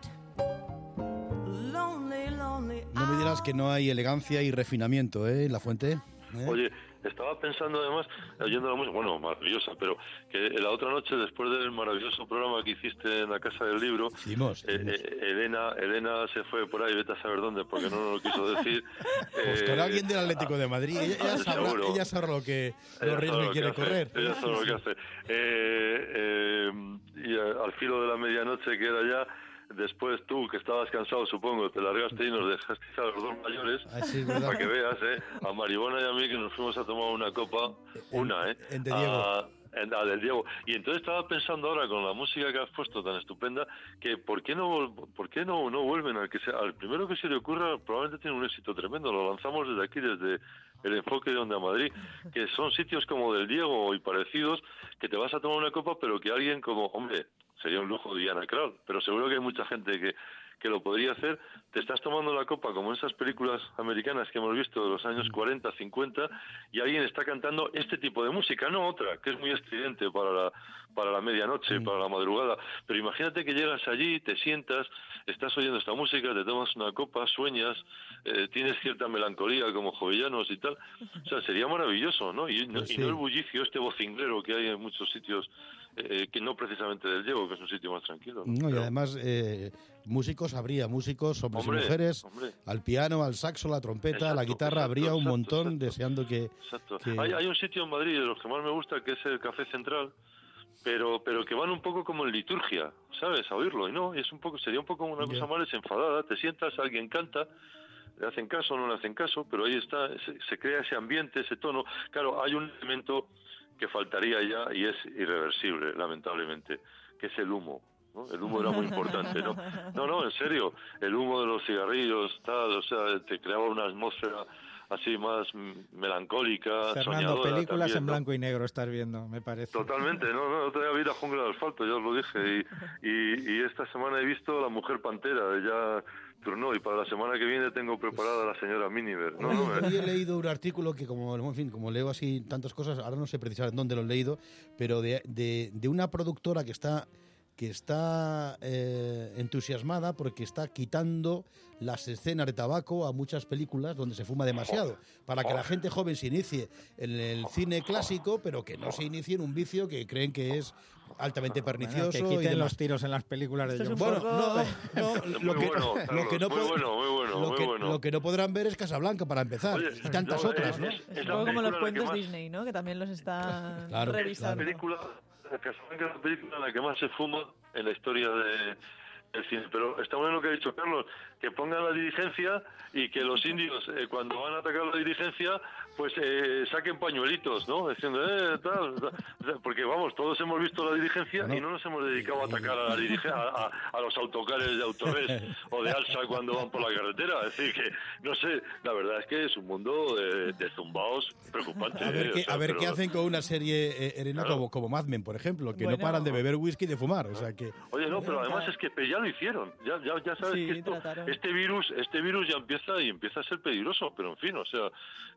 lonely, lonely. No me dirás que no hay elegancia y refinamiento, ¿eh? En La Fuente. ¿Eh? Oye, estaba pensando además, oyendo la música, bueno, maravillosa, pero que la otra noche, después del maravilloso programa que hiciste en la Casa del Libro, hicimos, eh, hicimos. eh, Elena Elena se fue por ahí, vete a saber dónde, porque no nos lo quiso decir. Pues con eh, alguien del Atlético de Madrid, ella, ella, sabrá, seguro. ella sabrá lo que, los Ella riesgos sabe que lo quiere hace, correr. Ella sabe lo que hace. Eh, eh, y a- al filo de la medianoche, que era ya, después tú, que estabas cansado, supongo, te largaste y nos dejaste a los dos mayores, Ah, sí, es verdad. para que veas, ¿eh? A Maribona y a mí, que nos fuimos a tomar una copa, una, ¿eh? en de Diego. A- en- a del Diego. Y entonces estaba pensando ahora, con la música que has puesto tan estupenda, que ¿por qué no vol- por qué no, no vuelven al que sea? Al primero que se le ocurra, probablemente tiene un éxito tremendo. Lo lanzamos desde aquí, desde el enfoque de Onda Madrid, que son sitios como del Diego y parecidos, que te vas a tomar una copa, pero que alguien como, hombre, sería un lujo de Diana Krall, pero seguro que hay mucha gente que, que lo podría hacer. Te estás tomando la copa como en esas películas americanas que hemos visto de los años cuarenta, cincuenta, y alguien está cantando este tipo de música, no otra, que es muy estridente para la, para la medianoche, para la madrugada. Pero imagínate que llegas allí, te sientas, estás oyendo esta música, te tomas una copa, sueñas, eh, tienes cierta melancolía como jovellanos y tal. O sea, sería maravilloso, ¿no? Y, no, Pues y sí. no el bullicio, este vocinglero que hay en muchos sitios, eh, que no precisamente del Diego, que es un sitio más tranquilo, ¿no? No, y Pero- además, eh, músicos habría, músicos, hombres Hombre, y mujeres, hombre. al piano, al saxo, la trompeta, Exacto, la guitarra, exacto, habría un exacto, montón exacto. deseando que... Exacto. que- Hay, hay un sitio en Madrid de los que más me gusta, que es el Café Central, pero pero que van un poco como en liturgia, ¿sabes? A oírlo, y no, es un poco, sería un poco una Ya. cosa más desenfadada. Te sientas, alguien canta, le hacen caso o no le hacen caso, pero ahí está, se, se crea ese ambiente, ese tono. Claro, hay un elemento que faltaría ya y es irreversible, lamentablemente, que es el humo. ¿no? El humo era muy importante, ¿no? No, no, en serio, el humo de los cigarrillos, tal, o sea, te creaba una atmósfera así más melancólica, Fernando, soñadora películas también, en ¿no? blanco y negro estás viendo, me parece. Totalmente, no, no, otra vez vi La jungla de asfalto, ya os lo dije, y, y, y esta semana he visto La mujer pantera, ya turnó, y para la semana que viene tengo preparada La señora Miniver. No, no, Hoy he leído un artículo que, como en fin, como leo así tantas cosas, ahora no sé precisamente dónde lo he leído, pero de, de, de una productora que está que está eh, entusiasmada porque está quitando las escenas de tabaco a muchas películas donde se fuma demasiado, para que la gente joven se inicie en el cine clásico, pero que no se inicie en un vicio que creen que es altamente pernicioso. Bueno, que quiten y demás. los tiros en las películas de John Bueno, Ford. no, no, lo que, bueno, lo que no muy pod- bueno, muy bueno, lo muy que- bueno. lo que no podrán ver es Casablanca, para empezar, Oye, y tantas no, otras, es- ¿no? es- Es es un la poco como los película en la que cuentos más- Disney, ¿no? Que también los están Claro, revisando. La película, Casablanca es la película en la que más se fuma en la historia de, del cine. Pero está bueno lo que ha dicho Carlos, que pongan la diligencia y que los indios, eh, cuando van a atacar la diligencia, pues eh, saquen pañuelitos, ¿no? Diciendo, eh, tal, tal. Porque vamos, todos hemos visto la diligencia y no nos hemos dedicado a atacar a la diligencia, a, a- a los autocares de Autores o de Alsa cuando van por la carretera. Es decir, que, no sé, la verdad es que es un mundo de, de zumbaos preocupante. A ver, eh, qué, o sea, a ver pero- qué hacen con una serie, eh, Elena, Claro. como, como Mad Men, por ejemplo, que Bueno. no paran de beber whisky y de fumar. O sea que... Oye, no, pero además es que ya lo hicieron. Ya, ya, ya sabes Sí, que esto, trataron. este virus, este virus ya empieza y empieza a ser peligroso. Pero en fin, o sea,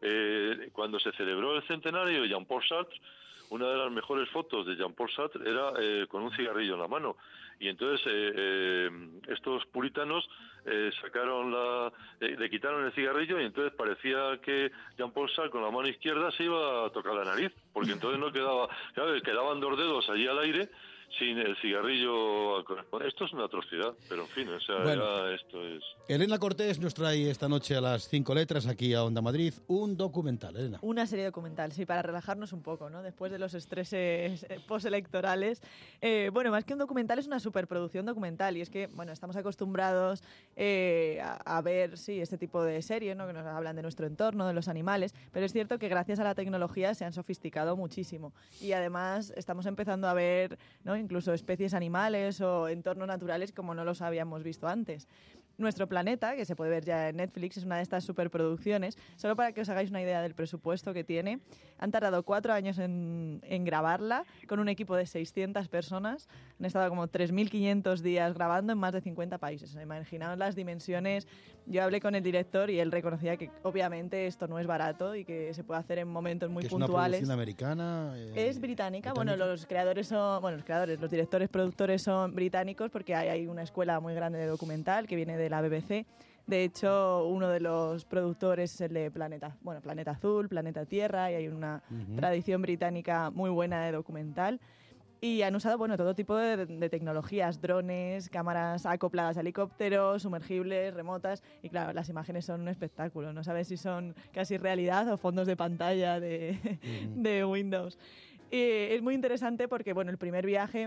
eh, cuando se celebró el centenario de Jean-Paul Sartre, una de las mejores fotos de Jean-Paul Sartre era eh, con un cigarrillo en la mano. Y entonces eh, eh, estos puritanos eh, sacaron la, eh, le quitaron el cigarrillo y entonces parecía que Jean-Paul Sartre con la mano izquierda se iba a tocar la nariz, porque entonces no quedaba, ¿sabes? Quedaban dos dedos allí al aire sin el cigarrillo al corresponder. Esto es una atrocidad, pero en fin, o sea, Bueno. ya esto es... Elena Cortés nos trae esta noche a las cinco letras aquí a Onda Madrid un documental, Elena. Una serie documental, sí, para relajarnos un poco, ¿no? Después de los estreses eh, postelectorales. Eh, bueno, más que un documental, es una superproducción documental. Y es que, bueno, estamos acostumbrados eh, a, a ver, sí, este tipo de series, ¿no? Que nos hablan de nuestro entorno, de los animales. Pero es cierto que gracias a la tecnología se han sofisticado muchísimo. Y además estamos empezando a ver, ¿no? Incluso especies animales o entornos naturales como no los habíamos visto antes. Nuestro planeta, que se puede ver ya en Netflix, es una de estas superproducciones. Solo para que os hagáis una idea del presupuesto que tiene, han tardado cuatro años en, en grabarla, con un equipo de seiscientas personas. Han estado como tres mil quinientos días grabando en más de cincuenta países. O sea, imaginaos las dimensiones. Yo hablé con el director y él reconocía que obviamente esto no es barato y que se puede hacer en momentos muy Que es una puntuales. producción americana. eh, Es británica. británica. Bueno, los creadores son, bueno, los creadores, los directores, productores son británicos porque hay, hay una escuela muy grande de documental que viene de la B B C. De hecho, uno de los productores es el de Planeta, bueno, Planeta Azul, Planeta Tierra, y hay una Ujú. tradición británica muy buena de documental. Y han usado, bueno, todo tipo de, de tecnologías, drones, cámaras acopladas a helicópteros, sumergibles, remotas. Y claro, las imágenes son un espectáculo. No sabes si son casi realidad o fondos de pantalla de, de Windows. Eh, es muy interesante porque, bueno, el primer viaje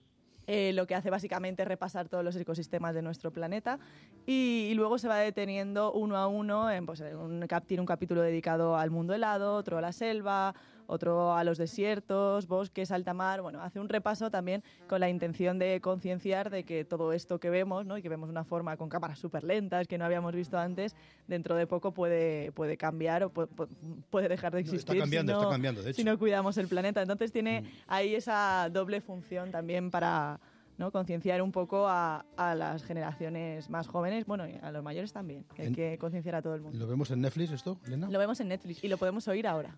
eh, lo que hace básicamente es repasar todos los ecosistemas de nuestro planeta y, y luego se va deteniendo uno a uno. En, pues, en un, cap- tiene un capítulo dedicado al mundo helado, otro a la selva, otro a los desiertos, bosques, alta mar. Bueno, hace un repaso también con la intención de concienciar de que todo esto que vemos, ¿no? Y que vemos de una forma con cámaras súper lentas que no habíamos visto antes, dentro de poco puede, puede cambiar o pu- pu- puede dejar de No, está existir cambiando, si, no, está cambiando, de hecho. si no cuidamos el planeta. Entonces tiene ahí esa doble función también para, ¿no? concienciar un poco a, a las generaciones más jóvenes, bueno, y a los mayores también, que hay En- que concienciar a todo el mundo. ¿Lo vemos en Netflix esto, Elena? Lo vemos en Netflix y lo podemos oír ahora.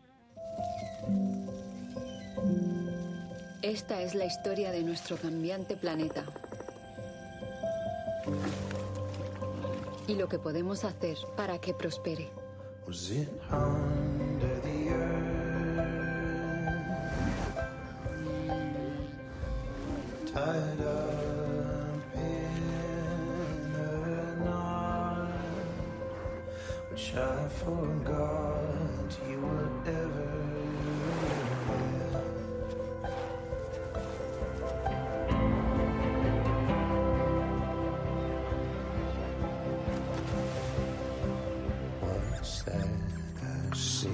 Esta es la historia de nuestro cambiante planeta. Y lo que podemos hacer para que prospere. Was it under the earth? Tied up in a knot, which I forgot you were ever there. What's that I see?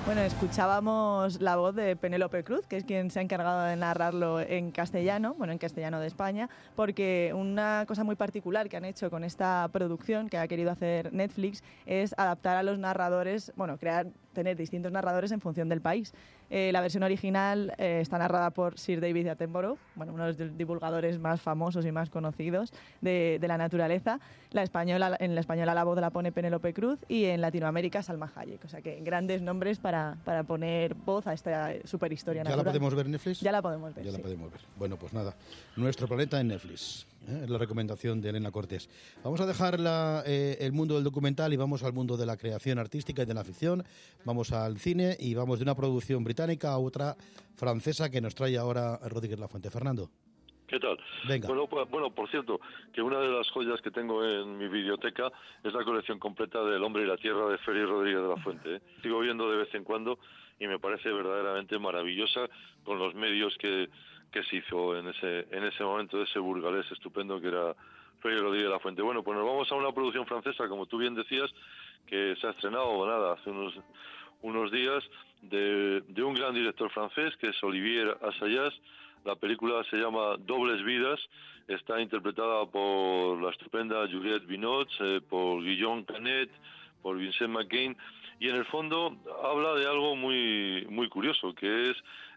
Bueno, escuchábamos la voz de Penélope Cruz, que es quien se ha encargado de narrarlo en castellano, bueno, en castellano de España, porque una cosa muy particular que han hecho con esta producción que ha querido hacer Netflix es adaptar a los narradores, bueno, crear, tener distintos narradores en función del país. Eh, la versión original eh, está narrada por Sir David Attenborough, bueno, uno de los divulgadores más famosos y más conocidos de, de la naturaleza. La española, en la española la voz la pone Penélope Cruz y en Latinoamérica Salma Hayek. O sea que grandes nombres para, para poner voz a esta superhistoria natural. ¿Ya la podemos ver en Netflix? Ya la podemos ver, Ya sí. la podemos ver. Bueno, pues nada, Nuestro planeta en Netflix. ¿eh? Es la recomendación de Elena Cortés. Vamos a dejar la, eh, el mundo del documental y vamos al mundo de la creación artística y de la ficción. Vamos al cine y vamos de una producción británica a otra francesa que nos trae ahora Rodríguez Lafuente. Fernando. ¿Qué tal? Venga. Bueno, pues, bueno, por cierto, que una de las joyas que tengo en mi biblioteca es la colección completa del Hombre y la Tierra de Félix Rodríguez de la Fuente. ¿eh? Sigo viendo de vez en cuando y me parece verdaderamente maravillosa con los medios que, que se hizo en ese en ese momento de ese burgalés estupendo que era Félix Rodríguez de la Fuente. Bueno, pues nos vamos a una producción francesa, como tú bien decías, que se ha estrenado, nada, hace unos unos días, de, de un gran director francés, que es Olivier Assayas. La película se llama Dobles Vidas, está interpretada por la estupenda Juliette Binoche, eh, por Guillaume Canet, por Vincent McCain, y en el fondo habla de algo muy muy curioso, que es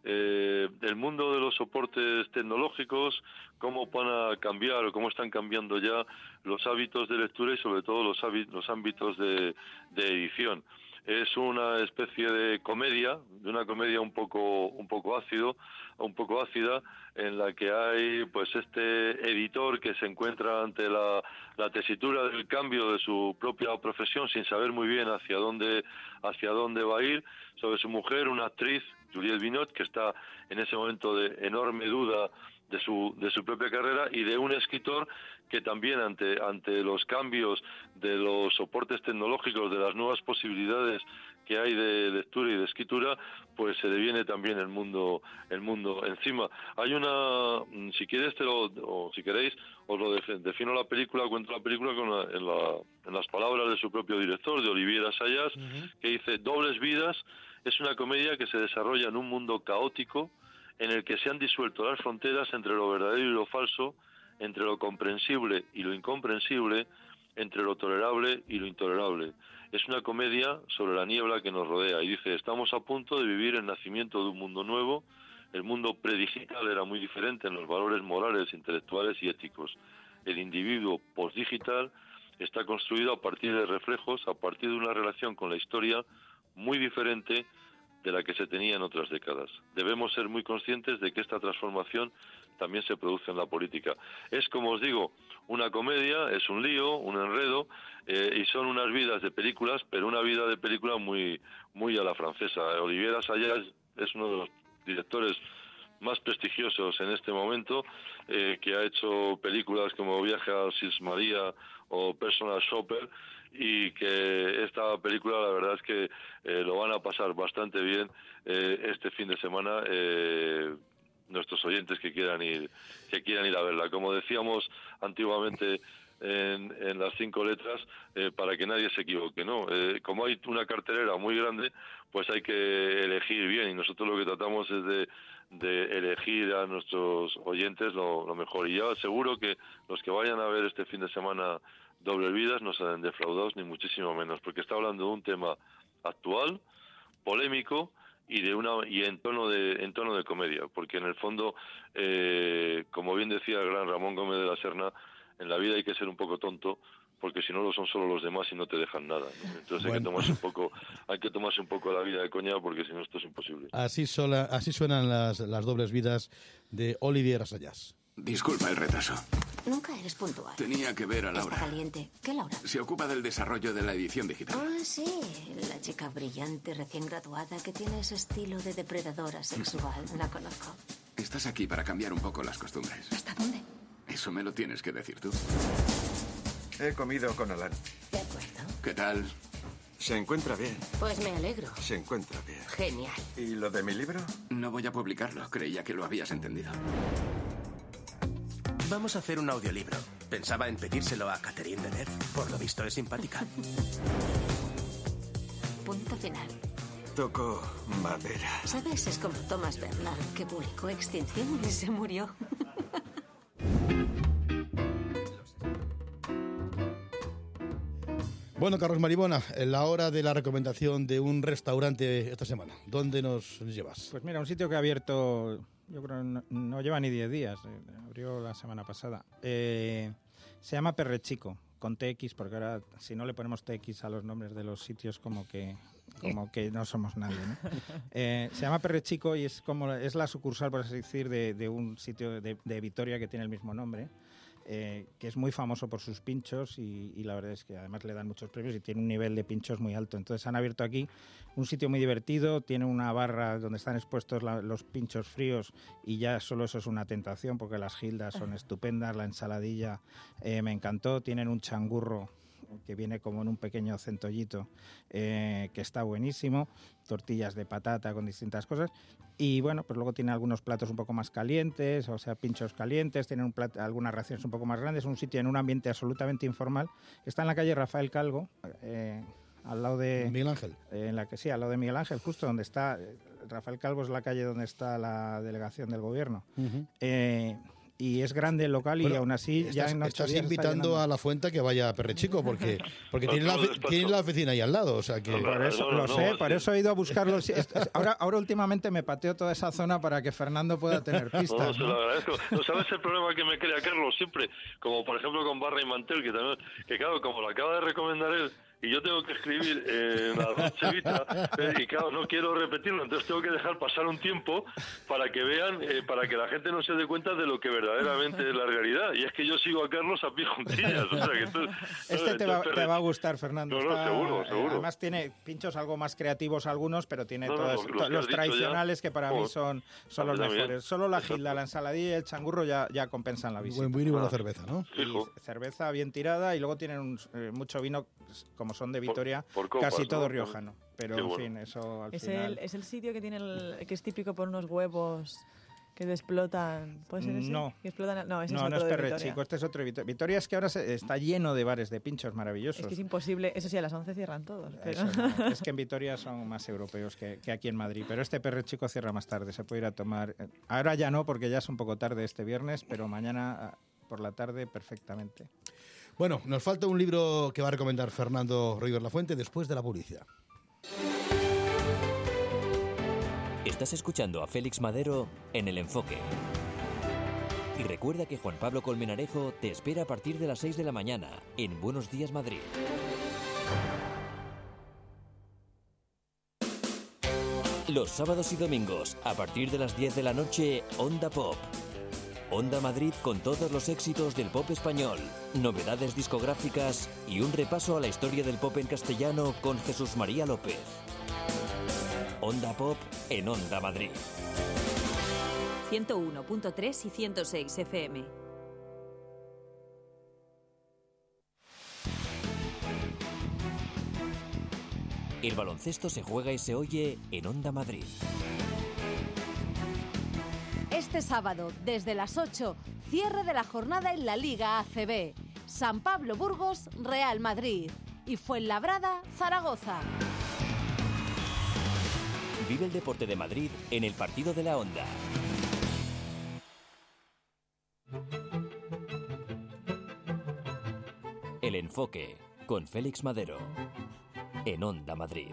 eh, el mundo de los soportes tecnológicos, cómo van a cambiar o cómo están cambiando ya los hábitos de lectura y sobre todo los, hábitos, los ámbitos de, de edición. Es una especie de comedia, de una comedia un poco un poco ácido, un poco ácida, en la que hay pues este editor que se encuentra ante la, la tesitura del cambio de su propia profesión sin saber muy bien hacia dónde hacia dónde va a ir, sobre su mujer, una actriz, Juliette Binoche, que está en ese momento de enorme duda de su de su propia carrera, y de un escritor que también ante ante los cambios de los soportes tecnológicos, de las nuevas posibilidades que hay de lectura y de escritura, pues se le viene también el mundo el mundo encima. Hay una, si quieres te lo, o si queréis os lo defino la película, cuento la película con la, en, la, en las palabras de su propio director, de Olivier Assayas, uh-huh. que dice: Dobles Vidas es una comedia que se desarrolla en un mundo caótico en el que se han disuelto las fronteras entre lo verdadero y lo falso, entre lo comprensible y lo incomprensible, entre lo tolerable y lo intolerable. Es una comedia sobre la niebla que nos rodea, y dice: estamos a punto de vivir el nacimiento de un mundo nuevo. El mundo predigital era muy diferente en los valores morales, intelectuales y éticos. El individuo postdigital está construido a partir de reflejos, a partir de una relación con la historia muy diferente de la que se tenía en otras décadas. Debemos ser muy conscientes de que esta transformación también se produce en la política. Es, como os digo, una comedia, es un lío, un enredo, eh, y son unas vidas de películas, pero una vida de película muy muy a la francesa. Olivier Assayas es uno de los directores más prestigiosos en este momento, eh, que ha hecho películas como Viaje a Sils María o Personal Shopper, y que esta película la verdad es que eh, lo van a pasar bastante bien eh, este fin de semana eh, nuestros oyentes que quieran ir que quieran ir a verla. Como decíamos antiguamente en, en las cinco letras, eh, para que nadie se equivoque, ¿no? Eh, como hay una cartelera muy grande, pues hay que elegir bien, y nosotros lo que tratamos es de, de elegir a nuestros oyentes lo, lo mejor. Y ya seguro que los que vayan a ver este fin de semana Dobles Vidas no salen defraudados, ni muchísimo menos, porque está hablando de un tema actual, polémico, y de una y en tono de en tono de comedia, porque en el fondo, eh, como bien decía el gran Ramón Gómez de la Serna, en la vida hay que ser un poco tonto, porque si no lo son solo los demás y no te dejan nada, ¿no? Entonces bueno. hay que tomarse un poco hay que tomarse un poco la vida de coña, porque si no esto es imposible. Así sola, así suenan las las dobles vidas de Olivier Assayas. Disculpa el retraso. Nunca eres puntual. Tenía que ver a Laura. Está caliente. ¿Qué Laura? Se ocupa del desarrollo de la edición digital. Ah, sí. La chica brillante, recién graduada, que tiene ese estilo de depredadora sexual. La conozco. Estás aquí para cambiar un poco las costumbres. ¿Hasta dónde? Eso me lo tienes que decir tú. He comido con Alan. De acuerdo. ¿Qué tal? Se encuentra bien. Pues me alegro. Se encuentra bien. Genial. ¿Y lo de mi libro? No voy a publicarlo. Creía que lo habías entendido. Vamos a hacer un audiolibro. Pensaba en pedírselo a Catherine Deneuve. Por lo visto es simpática. Punto final. Toco madera. ¿Sabes? Es como Thomas Bernard, que publicó Extinción y se murió. Bueno, Carlos Maribona, la hora de la recomendación de un restaurante esta semana. ¿Dónde nos llevas? Pues mira, un sitio que ha abierto, yo creo no, no lleva ni diez días, eh, abrió la semana pasada. Eh, se llama Perrechico, con T X, porque ahora si no le ponemos T X a los nombres de los sitios como que como que no somos nadie, ¿no? Eh, se llama Perrechico y es como es la sucursal, por así decir, de, de un sitio de, de Vitoria que tiene el mismo nombre. Eh, que es muy famoso por sus pinchos y, y la verdad es que además le dan muchos premios y tiene un nivel de pinchos muy alto. Entonces han abierto aquí un sitio muy divertido, tiene una barra donde están expuestos la, los pinchos fríos y ya solo eso es una tentación porque las gildas son estupendas, la ensaladilla eh, me encantó, tienen un changurro que viene como en un pequeño centollito eh, que está buenísimo, tortillas de patata con distintas cosas y bueno, pues luego tiene algunos platos un poco más calientes, o sea, pinchos calientes, tienen un plato, algunas raciones un poco más grandes, un sitio en un ambiente absolutamente informal. Está en la calle Rafael Calvo, eh, al lado de... Miguel Ángel. Eh, en la que sí, al lado de Miguel Ángel, justo donde está... Eh, Rafael Calvo es la calle donde está la delegación del gobierno. Uh-huh. Eh, y es grande el local y bueno, aún así estás, ya en ocho estás días invitando a la Fuente a que vaya a Perrechico porque porque tiene la, tiene la oficina ahí al lado, o sea que por eso lo sé, por eso he ido a buscarlo. ahora ahora últimamente me pateo toda esa zona para que Fernando pueda tener pistas. No, no, se lo agradezco. ¿No sabes el problema que me crea Carlos siempre? Como por ejemplo con Barra y Mantel, que también, que claro, como lo acaba de recomendar él, y yo tengo que escribir en la Dolce Vita, eh, y claro, no quiero repetirlo, entonces tengo que dejar pasar un tiempo para que vean, eh, para que la gente no se dé cuenta de lo que verdaderamente es la realidad. Y es que yo sigo a Carlos a pie juntillas. O sea que esto, este no, te, va, te va a gustar, Fernando. No, no, Está, seguro, seguro. Además tiene pinchos algo más creativos algunos, pero tiene no, todos no, los, los tradicionales ya, que para oh, mí son, son los mejores. Bien. Solo la gilda, la ensaladilla y el changurro ya, ya compensan la visita. Buen vino y buena cerveza, ¿no? Y cerveza bien tirada y luego tienen un, eh, mucho vino, como son de Vitoria. Por, por copas, casi todo ¿no? riojano, pero Qué en bueno. fin, eso al es final... El, es el sitio que tiene el, que es típico por unos huevos que explotan, ¿puede ser ese? No, que explotan, no, ese no, es no otro es de Perrechico, Vitoria. este es otro de Vitoria. Vitoria es que ahora se, está lleno de bares de pinchos maravillosos. Es que es imposible, eso sí, a las once cierran todos. Pero... No, es que en Vitoria son más europeos que, que aquí en Madrid, pero este Perrechico cierra más tarde, se puede ir a tomar... Ahora ya no, porque ya es un poco tarde este viernes, pero mañana por la tarde perfectamente. Bueno, nos falta un libro que va a recomendar Fernando Rivers Lafuente después de la publicidad. Estás escuchando a Félix Madero en El Enfoque. Y recuerda que Juan Pablo Colmenarejo te espera a partir de las seis de la mañana en Buenos Días Madrid. Los sábados y domingos, a partir de las diez de la noche, Onda Pop. Onda Madrid con todos los éxitos del pop español, novedades discográficas y un repaso a la historia del pop en castellano con Jesús María López. Onda Pop en Onda Madrid. ciento uno punto tres y ciento seis F M. El baloncesto se juega y se oye en Onda Madrid. Este sábado, desde las ocho, cierre de la jornada en la Liga A C B. San Pablo Burgos, Real Madrid. Y Fuenlabrada, Zaragoza. Vive el deporte de Madrid en el partido de la Onda. El Enfoque, con Félix Madero. En Onda Madrid.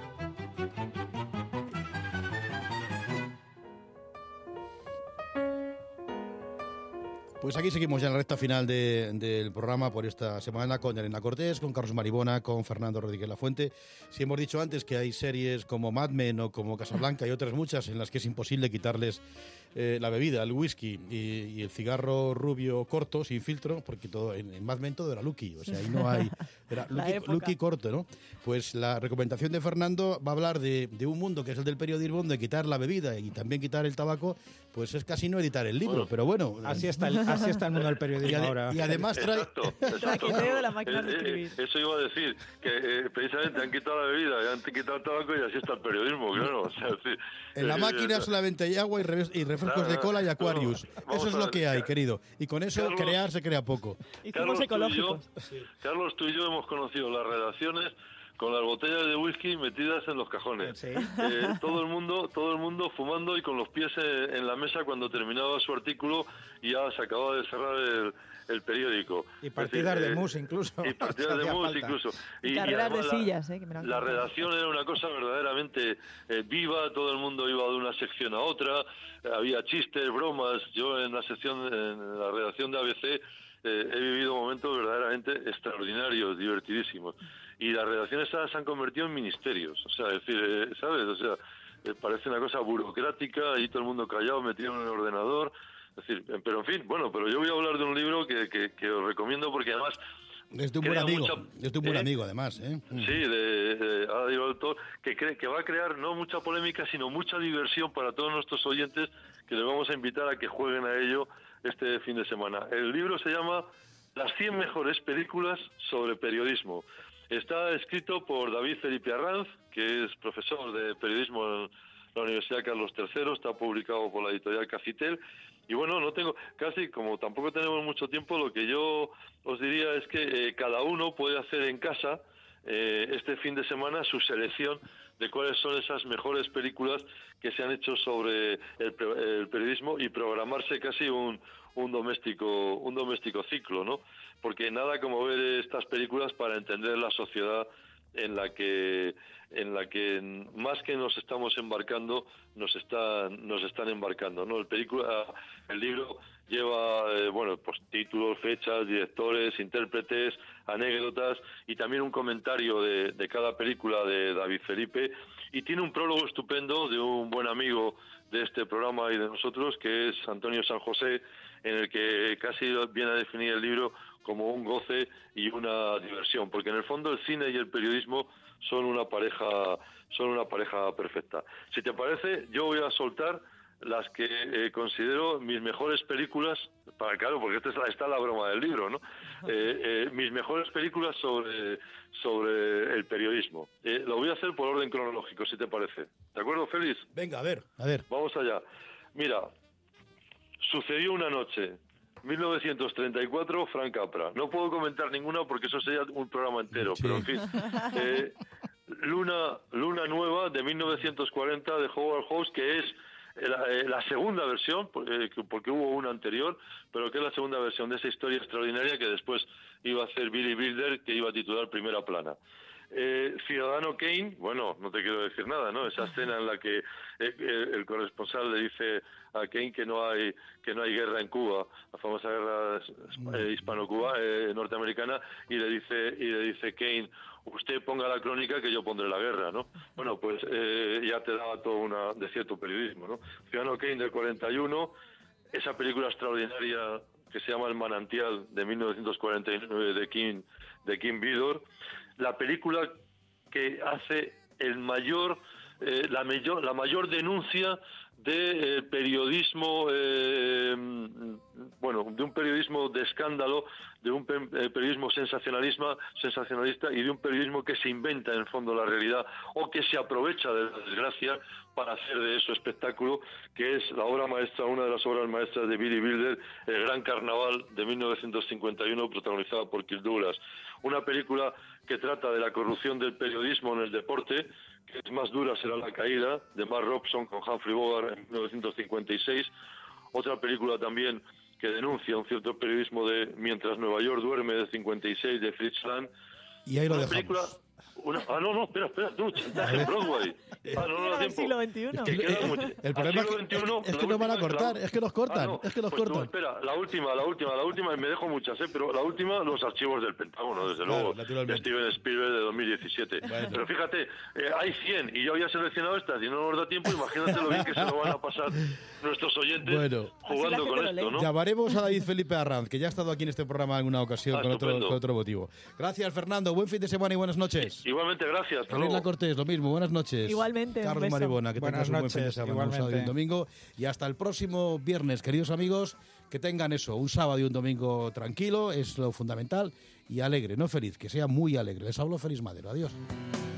Pues aquí seguimos ya en la recta final de, del programa por esta semana con Elena Cortés, con Carlos Maribona, con Fernando Rodríguez Lafuente. Si hemos dicho antes que hay series como Mad Men o como Casablanca y otras muchas en las que es imposible quitarles eh, la bebida, el whisky y, y el cigarro rubio corto, sin filtro, porque todo en, en Mad Men todo era Lucky, o sea, ahí no hay... Era Lucky, Lucky corto, ¿no? Pues la recomendación de Fernando va a hablar de, de un mundo que es el del periodismo, donde quitar la bebida y también quitar el tabaco, pues es casi no editar el libro, bueno, pero bueno... Así está el, así está el mundo del periodismo y ade, ahora. Y además trae... Exacto, exacto. de la máquina de escribir. Eso iba a decir, que eh, precisamente han quitado la bebida, y han quitado el tabaco y así está el periodismo, claro. O sea, sí, en la eh, máquina eh, solamente hay agua y, reves, y refrescos nada, de cola y Aquarius. No, eso es lo que hay, querido. Y con eso Carlos, crear se crea poco. Y somos ecológicos. Carlos, tú y yo hemos conocido las redacciones con las botellas de whisky metidas en los cajones. Sí. Eh, todo el mundo, todo el mundo fumando y con los pies en, en la mesa cuando terminaba su artículo y ya se acababa de cerrar el, el periódico. Y partidas es decir, de eh, mus incluso. Y partidas de mus incluso. Y, y carreras de sillas, eh, que me la, la redacción era una cosa verdaderamente eh, viva, todo el mundo iba de una sección a otra, eh, había chistes, bromas. Yo en la sección, en la redacción de A B C, eh, he vivido momentos verdaderamente extraordinarios, divertidísimos. Y las redacciones se han convertido en ministerios, o sea, es decir, eh, ¿sabes? O sea, eh, parece una cosa burocrática, ahí todo el mundo callado, metido en el ordenador, es decir, eh, pero en fin, bueno, pero yo voy a hablar de un libro que, que, que os recomiendo porque además... Es de un buen amigo, mucha, es de un buen eh, amigo además, ¿eh? Sí, de, de Adi Autor, que, cree, que va a crear no mucha polémica, sino mucha diversión para todos nuestros oyentes, que les vamos a invitar a que jueguen a ello este fin de semana. El libro se llama Las cien mejores películas sobre periodismo. Está escrito por David Felipe Arranz, que es profesor de periodismo en la Universidad Carlos tercero, está publicado por la editorial Cacitel. Y bueno, no tengo, casi como tampoco tenemos mucho tiempo, lo que yo os diría es que eh, cada uno puede hacer en casa eh, este fin de semana su selección de cuáles son esas mejores películas que se han hecho sobre el, el periodismo y programarse casi un, un doméstico un doméstico ciclo, ¿no? Porque nada como ver estas películas para entender la sociedad en la que en la que más que nos estamos embarcando nos están nos están embarcando, ¿no? El película el libro lleva eh, bueno, pues títulos, fechas, directores, intérpretes, anécdotas y también un comentario de, de cada película de David Felipe, y tiene un prólogo estupendo de un buen amigo de este programa y de nosotros, que es Antonio San José, en el que casi viene a definir el libro como un goce y una diversión, porque en el fondo el cine y el periodismo son una pareja son una pareja perfecta. Si te parece, yo voy a soltar las que eh, considero mis mejores películas, para claro, porque esta está, está la broma del libro, ¿no? Eh, eh, mis mejores películas sobre sobre el periodismo. Eh, lo voy a hacer por orden cronológico, si te parece. ¿De acuerdo, Félix? Venga, a ver, a ver. Vamos allá. Mira, Sucedió una noche, mil novecientos treinta y cuatro, Frank Capra. No puedo comentar ninguna porque eso sería un programa entero, sí. Pero en fin. Eh, Luna, Luna Nueva, de mil novecientos cuarenta, de Howard Hawks, que es la, la segunda versión, porque, porque hubo una anterior, pero que es la segunda versión de esa historia extraordinaria que después iba a hacer Billy Wilder, que iba a titular Primera Plana. Eh, Ciudadano Kane, bueno, no te quiero decir nada, ¿no? Esa escena en la que eh, el corresponsal le dice a Kane que no hay que no hay guerra en Cuba, la famosa guerra eh, hispano-cuba eh, norteamericana, y le dice y le dice Kane, usted ponga la crónica que yo pondré la guerra, ¿no? Bueno, pues eh, ya te daba todo una de cierto periodismo, ¿no? Ciudadano Kane del cuarenta y uno, esa película extraordinaria que se llama El Manantial, de mil novecientos cuarenta y nueve, de Kim de Kim Vidor, la película que hace el mayor eh, la mayor la mayor denuncia de eh, periodismo eh, bueno de un periodismo de escándalo, de un eh, periodismo sensacionalismo sensacionalista y de un periodismo que se inventa en el fondo la realidad o que se aprovecha de la desgracia para hacer de eso espectáculo, que es la obra maestra, una de las obras maestras de Billy Wilder, El Gran Carnaval, de mil novecientos cincuenta y uno, protagonizada por Kirk Douglas. Una película que trata de la corrupción del periodismo en el deporte, que es Más dura será la caída, de Mark Robson con Humphrey Bogart, en mil novecientos cincuenta y seis. Otra película también que denuncia un cierto periodismo de Mientras Nueva York duerme, de cincuenta y seis, de Fritz Lang. Y ahí lo una dejamos. Película, una, ah, no, no, espera, espera, tú, chantaje en Broadway. Ah, no, no da tiempo. siglo veintiuno. Que queda mucho. El problema es que, veintiuno, es que nos van a cortar, es que nos cortan, ah, no, es que nos pues tú, cortan. espera, la última, la última, la última, y me dejo muchas, ¿eh? Pero la última, Los archivos del Pentágono, desde Claro, luego, de Steven Spielberg, de dos mil diecisiete. Bueno. Pero fíjate, eh, hay cien, y yo había seleccionado estas, y no nos da tiempo, imagínate lo bien que se lo van a pasar nuestros oyentes Bueno. jugando con esto, ¿no? Llamaremos a David Felipe Arranz, que ya ha estado aquí en este programa en una ocasión Ah, con, otro, estupendo. con otro motivo. Gracias, Fernando. Buen fin de semana y buenas noches. Igualmente, gracias. hasta Elena luego. Cortés, lo mismo. Buenas noches. Igualmente, un Carlos beso. Maribona, que Buenas tengas un buen fin de noches, semana, un sábado y un igualmente. domingo. Y hasta el próximo viernes, queridos amigos, que tengan eso, un sábado y un domingo tranquilo, es lo fundamental, y alegre, no feliz, que sea muy alegre. Les hablo Félix Madero. Adiós.